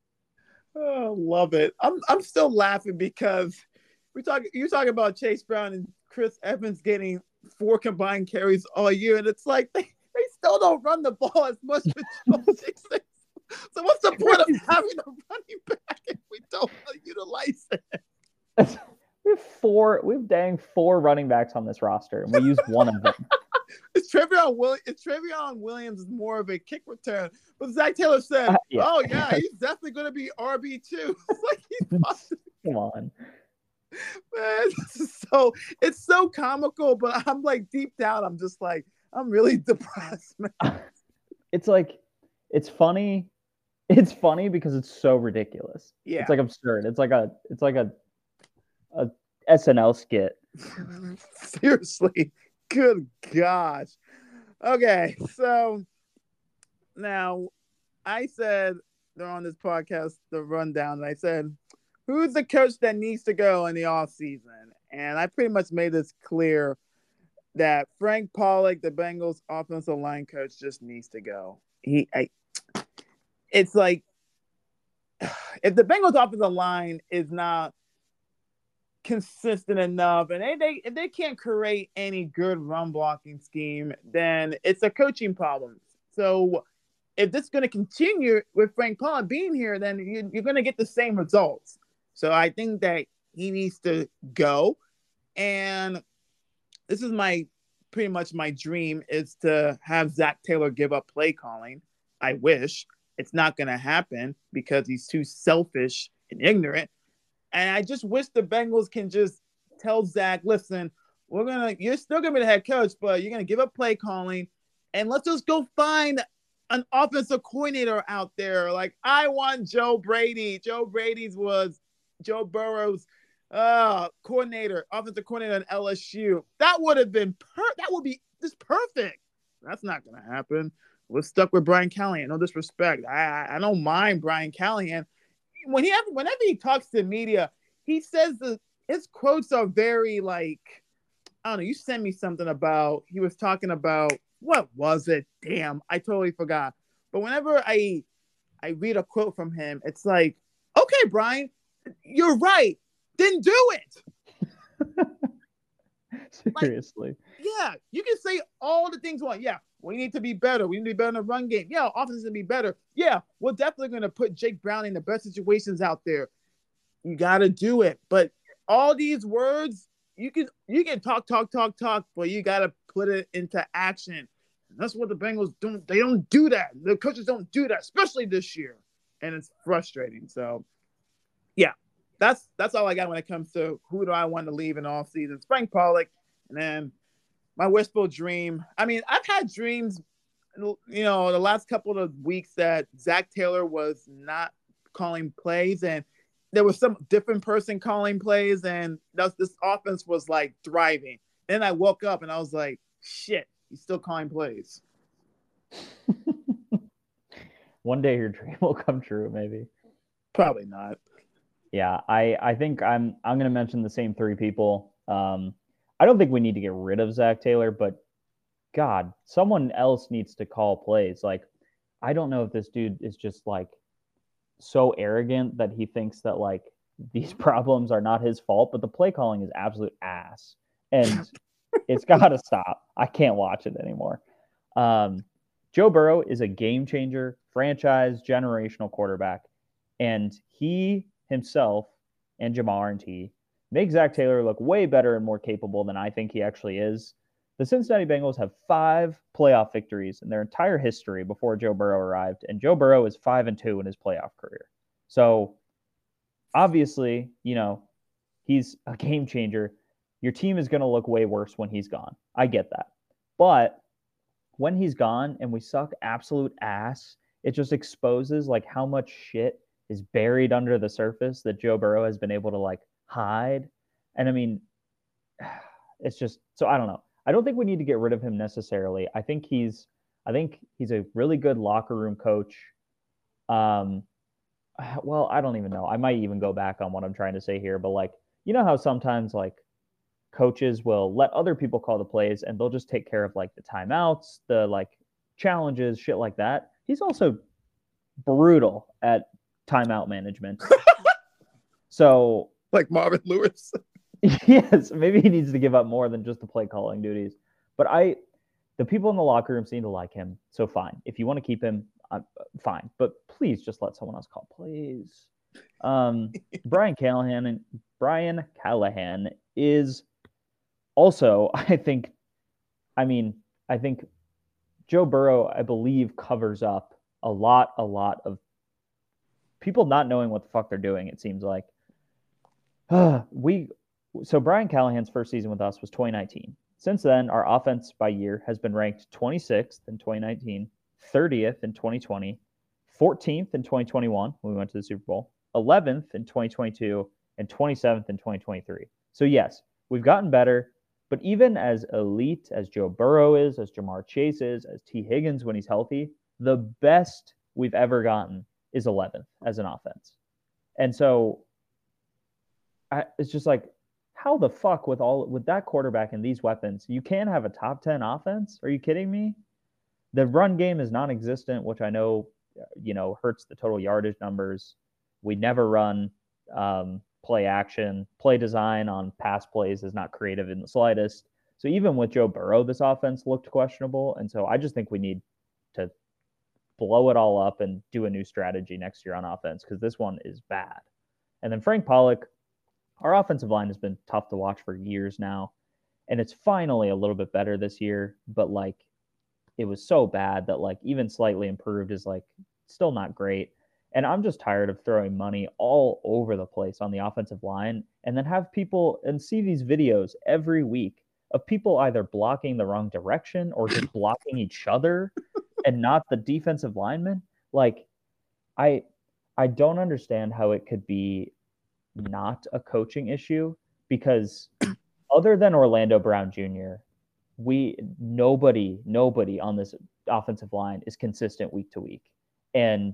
Oh, love it. I'm I'm still laughing because we talk you talking about Chase Brown and Chris Evans getting four combined carries all year, and it's like they, they still don't run the ball as much with Joe Mixon. So what's the point of having a running back if we don't utilize it? We have four, we have dang four running backs on this roster, and we use one of them. It's Trevion Williams. It's Trevion Williams is more of a kick return, but Zach Taylor said, uh, yeah. "Oh yeah, he's definitely going to be R B two." Like he's come on, man. This is so it's so comical, but I'm like deep down, I'm just like I'm really depressed, man. It's like it's funny. It's funny because it's so ridiculous. Yeah, it's like absurd. It's like a it's like a a S N L skit. Seriously. Good gosh. Okay, so now I said they're on this podcast, the rundown, and I said, who's the coach that needs to go in the off season? And I pretty much made this clear that Frank Pollock, the Bengals offensive line coach, just needs to go. He, I, it's like if the Bengals offensive line is not consistent enough, and they, they if they can't create any good run blocking scheme, then it's a coaching problem. So if this is going to continue with Frank Pollock being here, then you, you're going to get the same results. So I think that he needs to go, and this is my pretty much my dream is to have Zach Taylor give up play calling. I wish. It's not going to happen because he's too selfish and ignorant. And I just wish the Bengals can just tell Zach, listen, we're going to, you're still going to be the head coach, but you're going to give up play calling, and let's just go find an offensive coordinator out there. Like, I want Joe Brady. Joe Brady's was Joe Burrow's uh, coordinator, offensive coordinator at L S U. That would have been, per- that would be just perfect. That's not going to happen. We're stuck with Brian Callahan. No disrespect. I, I don't mind Brian Callahan. When he whenever he talks to the media, he says the his quotes are very like, I don't know. You sent me something about he was talking about what was it? Damn, I totally forgot. But whenever I I read a quote from him, it's like, okay, Brian, you're right. Then do it. Seriously. Like, yeah, you can say all the things you want. Yeah, we need to be better. We need to be better in the run game. Yeah, offense to be better. Yeah, we're definitely going to put Jake Browning in the best situations out there. You got to do it. But all these words, you can you can talk, talk, talk, talk, but you got to put it into action. And that's what the Bengals don't. They don't do that. The coaches don't do that, especially this year, and it's frustrating. So, yeah, that's that's all I got when it comes to who do I want to leave in off season. Frank Pollock, and then my wistful dream. I mean, I've had dreams, you know, the last couple of weeks that Zach Taylor was not calling plays, and there was some different person calling plays, and that's, this offense was like thriving. Then I woke up and I was like, shit, he's still calling plays. One day your dream will come true, maybe. Probably not. Yeah, I, I think I'm I'm going to mention the same three people. Um, I don't think we need to get rid of Zach Taylor, but God, someone else needs to call plays. Like, I don't know if this dude is just like so arrogant that he thinks that like these problems are not his fault, but the play calling is absolute ass, and it's got to stop. I can't watch it anymore. Um, Joe Burrow is a game changer, franchise, generational quarterback, and he himself and Jamar and T make Zach Taylor look way better and more capable than I think he actually is. The Cincinnati Bengals have five playoff victories in their entire history before Joe Burrow arrived, and Joe Burrow is five and two in his playoff career. So obviously, you know, he's a game changer. Your team is going to look way worse when he's gone. I get that. But when he's gone and we suck absolute ass, it just exposes like how much shit is buried under the surface that Joe Burrow has been able to like hide. And I mean, it's just, so I don't know. I don't think we need to get rid of him necessarily. I think he's, I think he's a really good locker room coach. Um, well, I don't even know. I might even go back on what I'm trying to say here, but like, you know how sometimes like coaches will let other people call the plays and they'll just take care of like the timeouts, the like challenges, shit like that. He's also brutal at timeout management. So like Marvin Lewis. Yes, maybe he needs to give up more than just the play calling duties. But I, the people in the locker room seem to like him, so fine. If you want to keep him, uh, fine. But please just let someone else call plays. Um, Brian Callahan and Brian Callahan is also, I think, I mean, I think Joe Burrow, I believe, covers up a lot, a lot of people not knowing what the fuck they're doing. It seems like uh, we. So Brian Callahan's first season with us was twenty nineteen. Since then, our offense by year has been ranked twenty-sixth in twenty nineteen, thirtieth in twenty twenty, fourteenth in twenty twenty-one when we went to the Super Bowl, eleventh in twenty twenty-two, and twenty-seventh in twenty twenty-three. So yes, we've gotten better, but even as elite as Joe Burrow is, as Jamar Chase is, as T. Higgins when he's healthy, the best we've ever gotten is eleventh as an offense. And so I, it's just like, how the fuck with all with that quarterback and these weapons, you can't have a top ten offense? Are you kidding me? The run game is non-existent, which I know, you know, hurts the total yardage numbers. We never run um, play action. Play design on pass plays is not creative in the slightest. So even with Joe Burrow, this offense looked questionable. And so I just think we need to blow it all up and do a new strategy next year on offense, because this one is bad. And then Frank Pollock, our offensive line has been tough to watch for years now, and it's finally a little bit better this year, but like it was so bad that like even slightly improved is like still not great. And I'm just tired of throwing money all over the place on the offensive line and then have people and see these videos every week of people either blocking the wrong direction or just blocking each other and not the defensive linemen. Like I I don't understand how it could be not a coaching issue, because other than Orlando Brown Junior, we nobody nobody on this offensive line is consistent week to week. And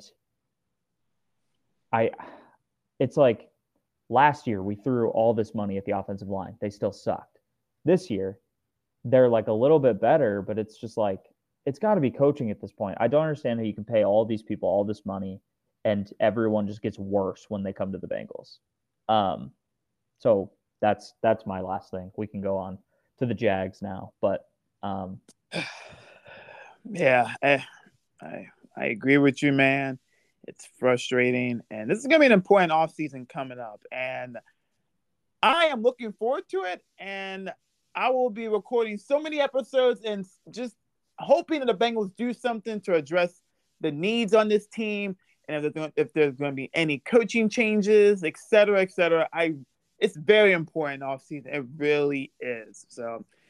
I it's like last year we threw all this money at the offensive line. They still sucked. This year they're like a little bit better, but it's just like it's got to be coaching at this point. I don't understand how you can pay all these people all this money and everyone just gets worse when they come to the Bengals. Um, so that's that's my last thing. We can go on to the Jags now, but um, yeah, I, I I agree with you, man. It's frustrating, and this is gonna be an important offseason coming up, and I am looking forward to it. And I will be recording so many episodes and just hoping that the Bengals do something to address the needs on this team. And if there's, if there's going to be any coaching changes, et cetera, et cetera, I, it's very important offseason. It really is. So,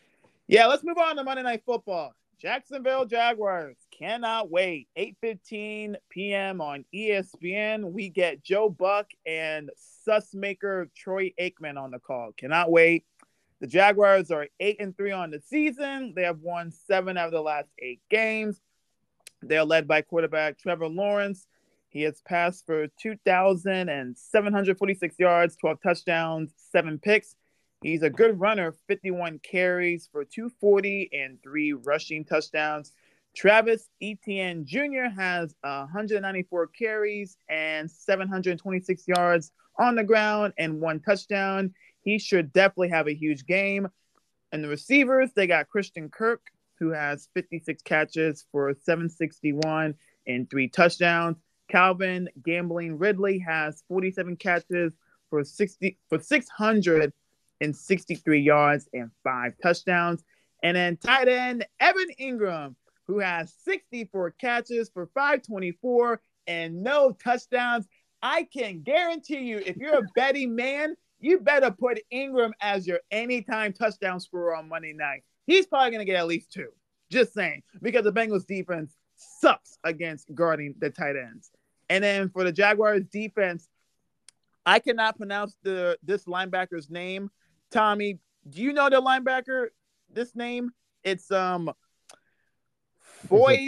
Yeah, let's move on to Monday Night Football. Jacksonville Jaguars cannot wait. eight fifteen p.m. on E S P N. We get Joe Buck and Sussmaker Troy Aikman on the call. Cannot wait. The Jaguars are eight and three on the season. They have won seven out of the last eight games. They're led by quarterback Trevor Lawrence. He has passed for two thousand seven hundred forty-six yards, twelve touchdowns, seven picks. He's a good runner, fifty-one carries for two forty and three rushing touchdowns. Travis Etienne Junior has one hundred ninety-four carries and seven hundred twenty-six yards on the ground and one touchdown. He should definitely have a huge game. And the receivers, they got Christian Kirk, who has fifty-six catches for seven sixty-one and three touchdowns. Calvin Gambling Ridley has forty-seven catches for sixty for six hundred sixty-three yards and five touchdowns. And then tight end Evan Ingram, who has sixty-four catches for five twenty-four and no touchdowns. I can guarantee you, if you're a betting man, you better put Ingram as your anytime touchdown scorer on Monday night. He's probably going to get at least two. Just saying. Because the Bengals defense sucks against guarding the tight ends. And then for the Jaguars defense, I cannot pronounce the this linebacker's name. Tommy, do you know the linebacker? This name? It's um Foyce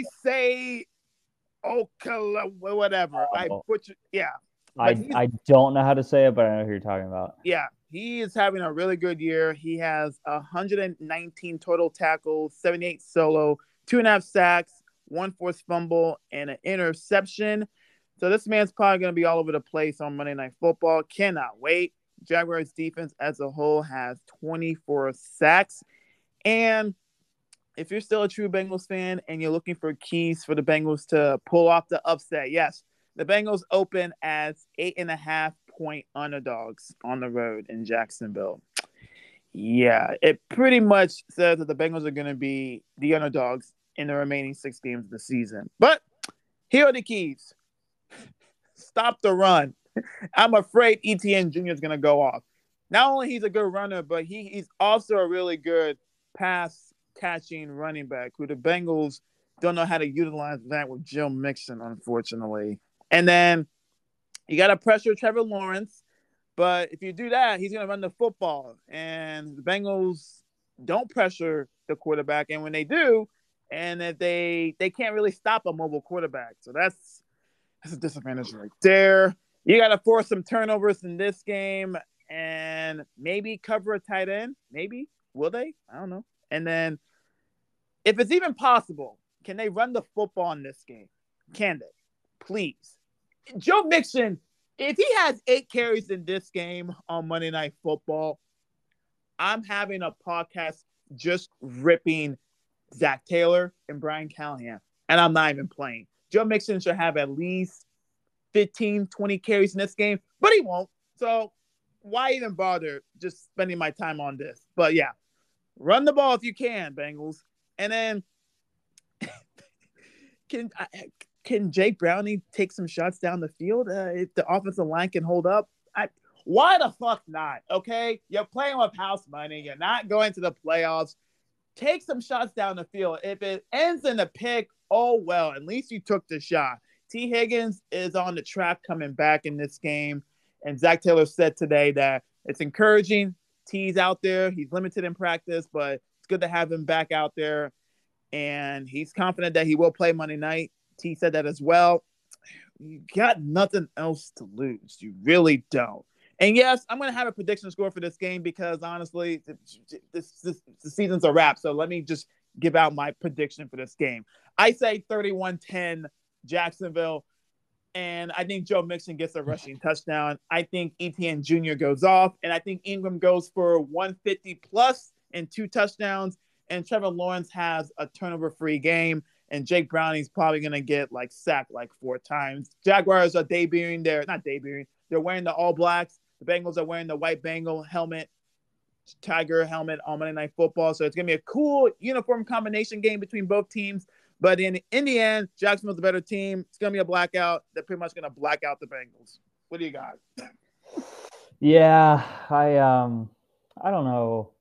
Okala, whatever. Oh. I butchered. Yeah. I, I don't know how to say it, but I know who you're talking about. Yeah, he is having a really good year. He has one hundred nineteen total tackles, seventy-eight solo, two and a half sacks, one forced fumble, and an interception. So this man's probably going to be all over the place on Monday Night Football. Cannot wait. Jaguars defense as a whole has twenty-four sacks. And if you're still a true Bengals fan and you're looking for keys for the Bengals to pull off the upset, yes, the Bengals open as eight and a half point underdogs on the road in Jacksonville. Yeah, it pretty much says that the Bengals are going to be the underdogs in the remaining six games of the season. But here are the keys. Stop the run. I'm afraid Etienne Junior is going to go off. Not only he's a good runner, but he, he's also a really good pass-catching running back who the Bengals don't know how to utilize that with Joe Mixon, unfortunately. And then you got to pressure Trevor Lawrence. But if you do that, he's going to run the football. And the Bengals don't pressure the quarterback. And when they do, and if they they can't really stop a mobile quarterback. So that's, that's a disadvantage right there. You got to force some turnovers in this game and maybe cover a tight end. Maybe. Will they? I don't know. And then if it's even possible, can they run the football in this game? Can they? Please. Joe Mixon, if he has eight carries in this game on Monday Night Football, I'm having a podcast just ripping Zach Taylor and Brian Callahan, and I'm not even playing. Joe Mixon should have at least fifteen, twenty carries in this game, but he won't. So why even bother just spending my time on this? But yeah, run the ball if you can, Bengals. And then can I, Can Jake Browning take some shots down the field uh, if the offensive line can hold up? I, why the fuck not? Okay, you're playing with house money. You're not going to the playoffs. Take some shots down the field. If it ends in a pick, oh well. At least you took the shot. T. Higgins is on the track coming back in this game, and Zach Taylor said today that it's encouraging. T's out there. He's limited in practice, but it's good to have him back out there, and he's confident that he will play Monday night. T said that as well. You got nothing else to lose. You really don't. And yes, I'm going to have a prediction score for this game because honestly, this, this, the season's a wrap. So let me just give out my prediction for this game. I say thirty-one ten Jacksonville, and I think Joe Mixon gets a rushing touchdown. I think Etienne Junior goes off, and I think Ingram goes for one fifty plus and two touchdowns, and Trevor Lawrence has a turnover-free game. And Jake Browning's probably going to get, like, sacked, like, four times. Jaguars are debuting their – not debuting. They're wearing the All Blacks. The Bengals are wearing the white Bengal helmet, Tiger helmet on Monday Night Football. So it's going to be a cool uniform combination game between both teams. But in, in the end, Jacksonville's a better team. It's going to be a blackout. They're pretty much going to black out the Bengals. What do you got? Yeah, I um, I don't know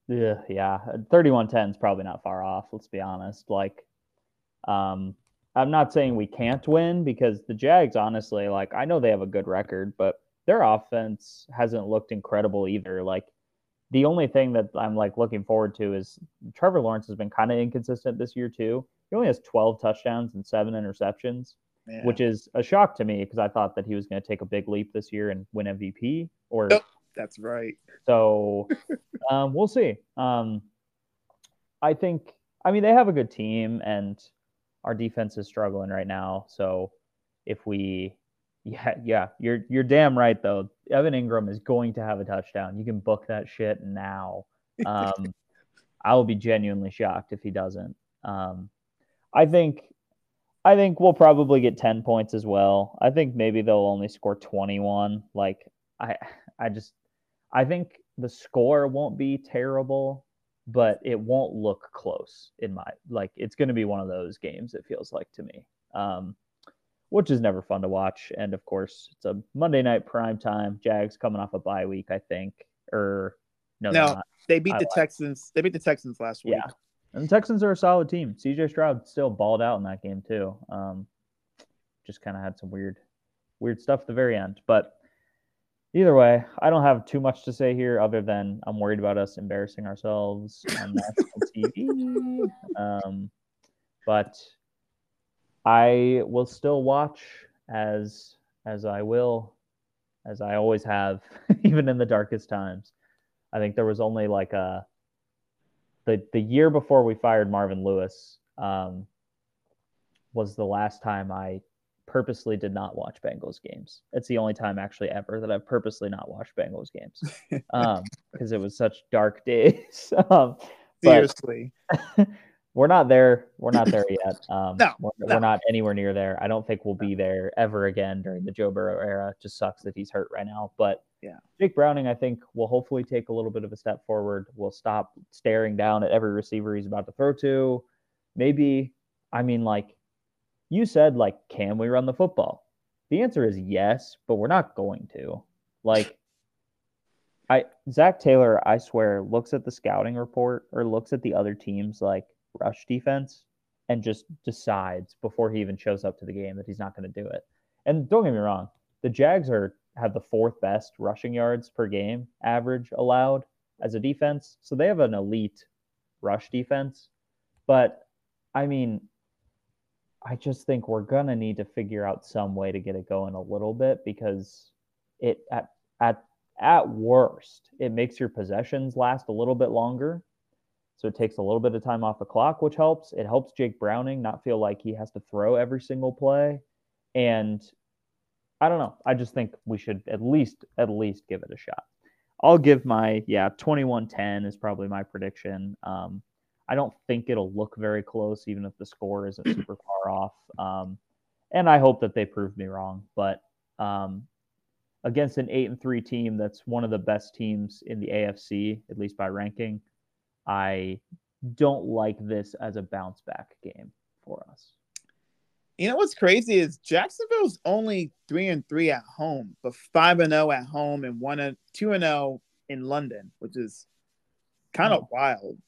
Yeah, yeah. thirty-one ten is probably not far off, let's be honest. Like, um, I'm not saying we can't win because the Jags, honestly, like, I know they have a good record, but their offense hasn't looked incredible either. Like, the only thing that I'm like looking forward to is Trevor Lawrence has been kind of inconsistent this year too. He only has twelve touchdowns and seven interceptions, Yeah. which is a shock to me because I thought that he was going to take a big leap this year and win M V P. Or Yep, that's right. So um, we'll see. Um, I think, I mean, they have a good team and our defense is struggling right now. So if we, yeah, yeah, you're you're damn right though. Evan Ingram is going to have a touchdown. You can book that shit now. Um, I will be genuinely shocked if he doesn't. Um, I think I think we'll probably get ten points as well. I think maybe they'll only score twenty-one. Like I I just I think the score won't be terrible, but it won't look close in my like it's going to be one of those games it feels like to me. Um, which is never fun to watch. And of course, it's a Monday night prime time. Jags coming off a bye week, I think. Or no, No, they're not. they beat I the lied. Texans. They beat the Texans last week. Yeah. And the Texans are a solid team. C J Stroud still balled out in that game too. Um, just kind of had some weird, weird stuff at the very end. But either way, I don't have too much to say here other than I'm worried about us embarrassing ourselves on national T V. Um, but I will still watch as as I will, as I always have, even in the darkest times. I think there was only like a the the year before we fired Marvin Lewis um, was the last time I purposely did not watch Bengals games. It's the only time actually ever that I've purposely not watched Bengals games um, because it was such dark days. um, Seriously. We're not there. We're not there yet. Um, no, we're, no, we're not anywhere near there. I don't think we'll be there ever again during the Joe Burrow era. It just sucks that he's hurt right now. But yeah, Jake Browning, I think, will hopefully take a little bit of a step forward. We'll stop staring down at every receiver he's about to throw to. Maybe, I mean, like you said, like, can we run the football? The answer is yes, but we're not going to. Like, I Zach Taylor, I swear, looks at the scouting report or looks at the other teams like rush defense and just decides before he even shows up to the game that he's not going to do it. And don't get me wrong, the Jags are have the fourth best rushing yards per game average allowed as a defense. So they have an elite rush defense. But I mean, I just think we're going to need to figure out some way to get it going a little bit because it at at at worst, it makes your possessions last a little bit longer. So it takes a little bit of time off the clock, which helps. It helps Jake Browning not feel like he has to throw every single play. And I don't know. I just think we should at least at least give it a shot. I'll give my, yeah, twenty-one ten is probably my prediction. Um, I don't think it'll look very close, even if the score isn't super far off. Um, and I hope that they prove me wrong. But um, against an eight and three team that's one of the best teams in the A F C, at least by ranking, I don't like this as a bounce back game for us. You know what's crazy is Jacksonville's only three and three at home, but five and zero at home and one and two and zero in London, which is kind of oh. wild.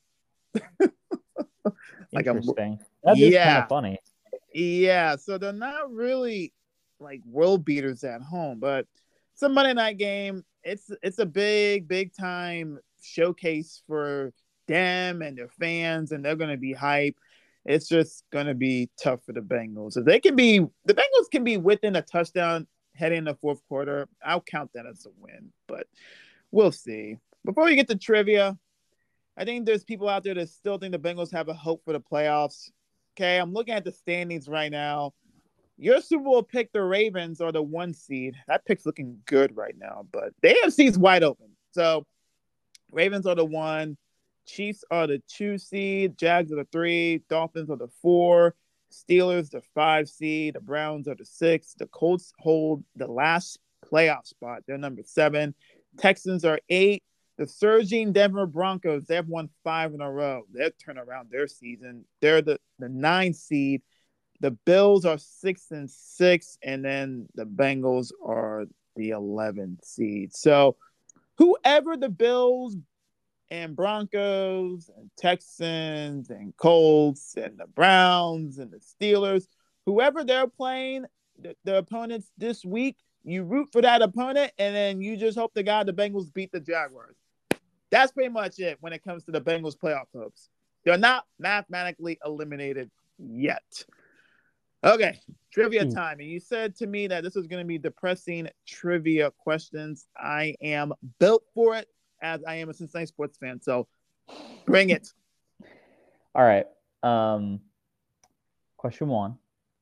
like Interesting. That is yeah, kind of funny. Yeah, so they're not really like world beaters at home, but it's a Monday night game. It's it's a big, big time showcase for them and their fans, and they're going to be hype. It's just going to be tough for the Bengals. If they can be, the Bengals can be within a touchdown heading in the fourth quarter, I'll count that as a win, but we'll see. Before we get to trivia, I think there's people out there that still think the Bengals have a hope for the playoffs. Okay, I'm looking at the standings right now. Your Super Bowl pick, the Ravens, are the one seed. That pick's looking good right now, but the A F C is wide open. So Ravens are the one. Chiefs are the two seed. Jags are the three. Dolphins are the four. Steelers, the five seed. The Browns are the six. The Colts hold the last playoff spot. They're number seven. Texans are eight. The surging Denver Broncos, they have won five in a row. They'll turn around their season. They're the, the nine seed. The Bills are six and six, and then the Bengals are the eleventh seed. So whoever the Bills and Broncos and Texans and Colts and the Browns and the Steelers, whoever they're playing, the, the opponents this week, you root for that opponent, and then you just hope to God the Bengals beat the Jaguars. That's pretty much it when it comes to the Bengals playoff hopes. They're not mathematically eliminated yet. Okay, trivia time. And you said to me that this was going to be depressing trivia questions. I am built for it, as I am a Cincinnati sports fan. So bring it. All right. Um, question one.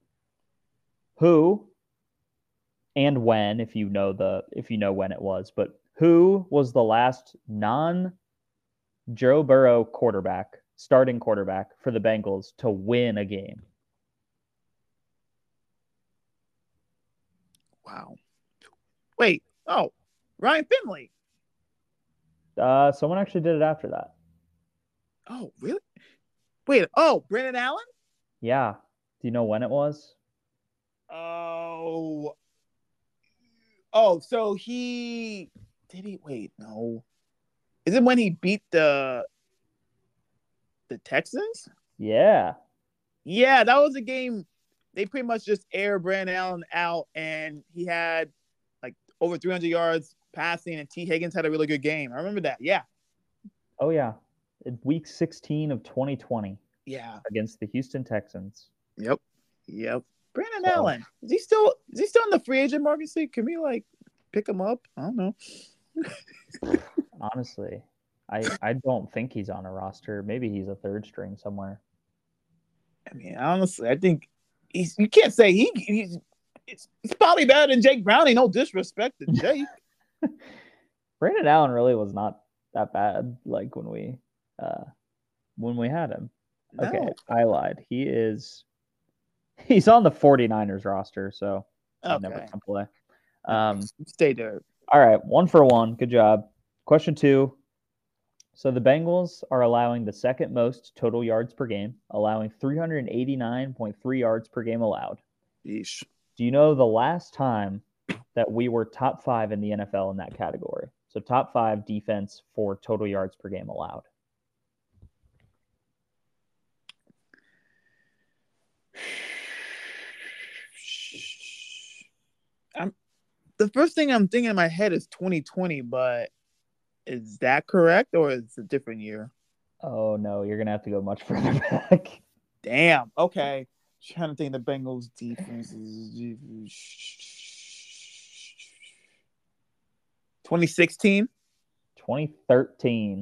Who and when, if you know the if you know when it was, but who was the last non-Joe Burrow quarterback, starting quarterback for the Bengals to win a game? Wow. Wait. Oh, Ryan Finley. Uh, someone actually did it after that. Oh, really? Wait. Oh, Brandon Allen? Yeah. Do you know when it was? Oh. Oh, so he did he wait, no. Is it when he beat the the Texans? Yeah. Yeah, that was a game. They pretty much just aired Brandon Allen out, and he had like over three hundred yards passing, and T. Higgins had a really good game. I remember that. Yeah. Oh, yeah. Week sixteen of twenty twenty. Yeah. Against the Houston Texans. Yep. Yep. Brandon So, Allen. Is he still is he still in the free agent market? See, can we like pick him up? I don't know. Honestly, I I don't think he's on a roster. Maybe he's a third string somewhere. I mean, honestly, I think he's. You can't say he he's. It's, it's probably better than Jake Browning. No disrespect to Jake. Brandon Allen really was not that bad. Like when we, uh, when we had him. No. Okay, I lied. He is. He's on the 49ers roster, so Okay. I'll never come play. Um, Stay there. All right, one for one. Good job. Question two. So the Bengals are allowing the second most total yards per game, allowing three hundred eighty-nine point three yards per game allowed. Yeesh. Do you know the last time that we were top five in the N F L in that category? So top five defense for total yards per game allowed. I'm the first thing I'm thinking in my head is twenty twenty, but is that correct or is it a different year? Oh no, you're gonna have to go much further back. Damn. Okay. Trying to think the Bengals defense is twenty sixteen. twenty thirteen.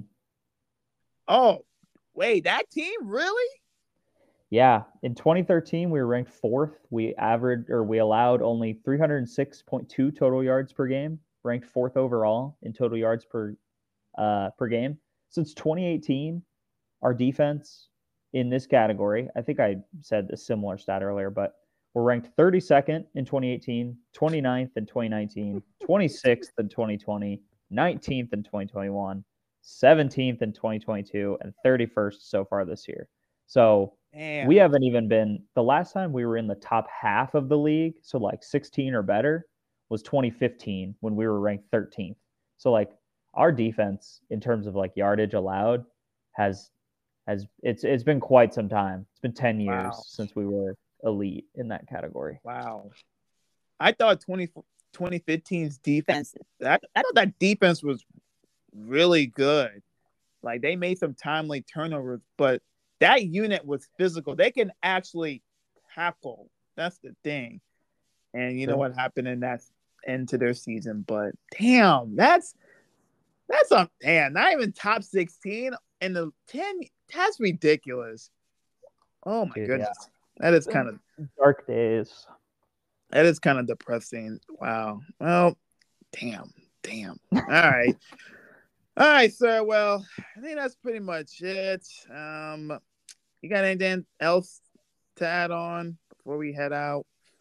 Oh, wait, that team really? Yeah, in twenty thirteen we were ranked fourth. We averaged or we allowed only three hundred six point two total yards per game, ranked fourth overall in total yards per uh, per game. Since twenty eighteen, our defense in this category, I think I said a similar stat earlier, but we're ranked thirty-second in twenty eighteen, twenty-ninth in twenty nineteen, twenty-sixth in twenty twenty, nineteenth in twenty twenty-one, seventeenth in twenty twenty-two, and thirty-first so far this year. So Damn. we haven't even been – the last time we were in the top half of the league, so like sixteen or better, was twenty fifteen when we were ranked thirteenth. So like our defense in terms of like yardage allowed has has it's it's been quite some time. It's been ten years Wow. since we were elite in that category. Wow. I thought twenty, twenty fifteen's defense, I, I thought that defense was really good. Like they made some timely turnovers, but that unit was physical. They can actually tackle. That's the thing. And you Sure. know what happened in that end to their season. But damn, that's that's a damn, not even top sixteen in the ten. That's ridiculous. Oh my Dude, goodness. Yeah. That is kind of dark days. That is kind of depressing. Wow. Well, damn, damn. All right. All right, sir. Well, I think that's pretty much it. Um, you got anything else to add on before we head out?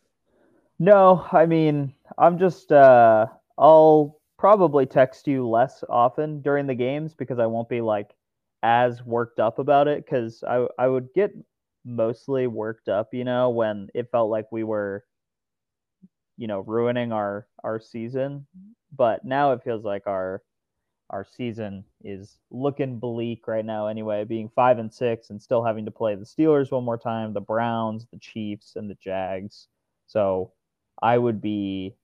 No, I mean, I'm just, uh, I'll probably text you less often during the games because I won't be like as worked up about it. Cause I, I would get mostly worked up, you know, when it felt like we were, you know, ruining our, our season. But now it feels like our, our season is looking bleak right now anyway, being five and six and still having to play the Steelers one more time, the Browns, the Chiefs, and the Jags. So I would be,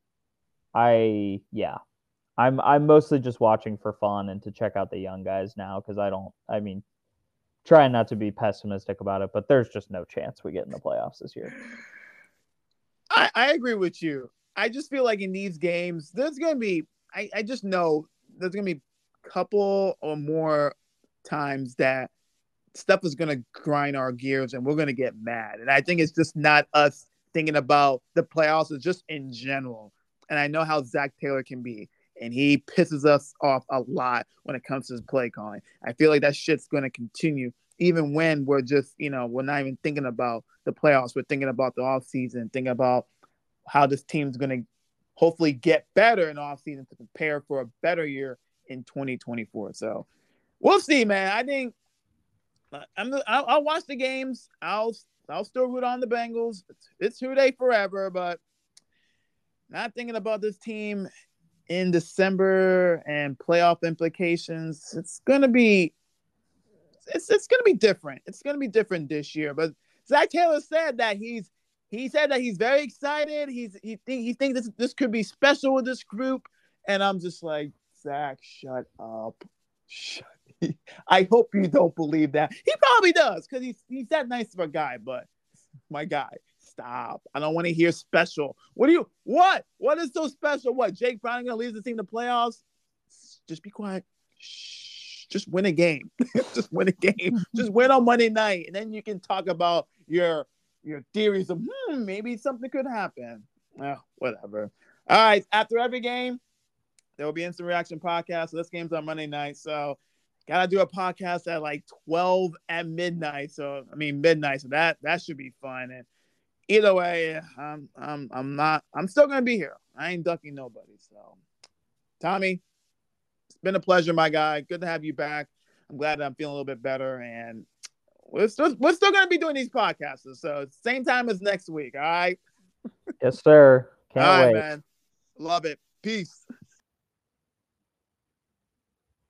I, yeah, I'm, I'm mostly just watching for fun and to check out the young guys now. Cause I don't, I mean, trying not to be pessimistic about it, but there's just no chance we get in the playoffs this year. I, I agree with you. I just feel like in these games, there's going to be, I, I just know there's going to be a couple or more times that stuff is going to grind our gears and we're going to get mad. And I think it's just not us thinking about the playoffs, it's just in general. And I know how Zach Taylor can be. And he pisses us off a lot when it comes to his play calling. I feel like that shit's going to continue even when we're just, you know, we're not even thinking about the playoffs. We're thinking about the offseason, thinking about how this team's going to hopefully get better in offseason to prepare for a better year in twenty twenty-four. So we'll see, man. I think I'm, I'll, I'll watch the games. I'll I'll still root on the Bengals. It's, it's who they forever, but not thinking about this team in December and playoff implications. It's gonna be it's it's gonna be different. It's gonna be different this year. But Zach Taylor said that he's he said that he's very excited. He's he think he thinks this this could be special with this group. And I'm just like, Zach, shut up. Shut I hope you don't believe that. He probably does because he's he's that nice of a guy, but my guy. Stop. I don't want to hear special. What do you, what? What is so special? What? Jake Browning going to lead the team to playoffs? Just be quiet. Shh. Just win a game. Just win a game. Just win on Monday night. And then you can talk about your your theories of, hmm, maybe something could happen. Well, whatever. All right. After every game, there will be Instant Reaction podcast. So this game's on Monday night. So got to do a podcast at like twelve at midnight. So, I mean, midnight. So that, that should be fun. And either way, I'm I'm I'm not I'm still gonna be here. I ain't ducking nobody. So Tommy, it's been a pleasure, my guy. Good to have you back. I'm glad that I'm feeling a little bit better. And we're still we're still gonna be doing these podcasts. So same time as next week. All right. Yes, sir. Can't all right, wait. man. Love it. Peace.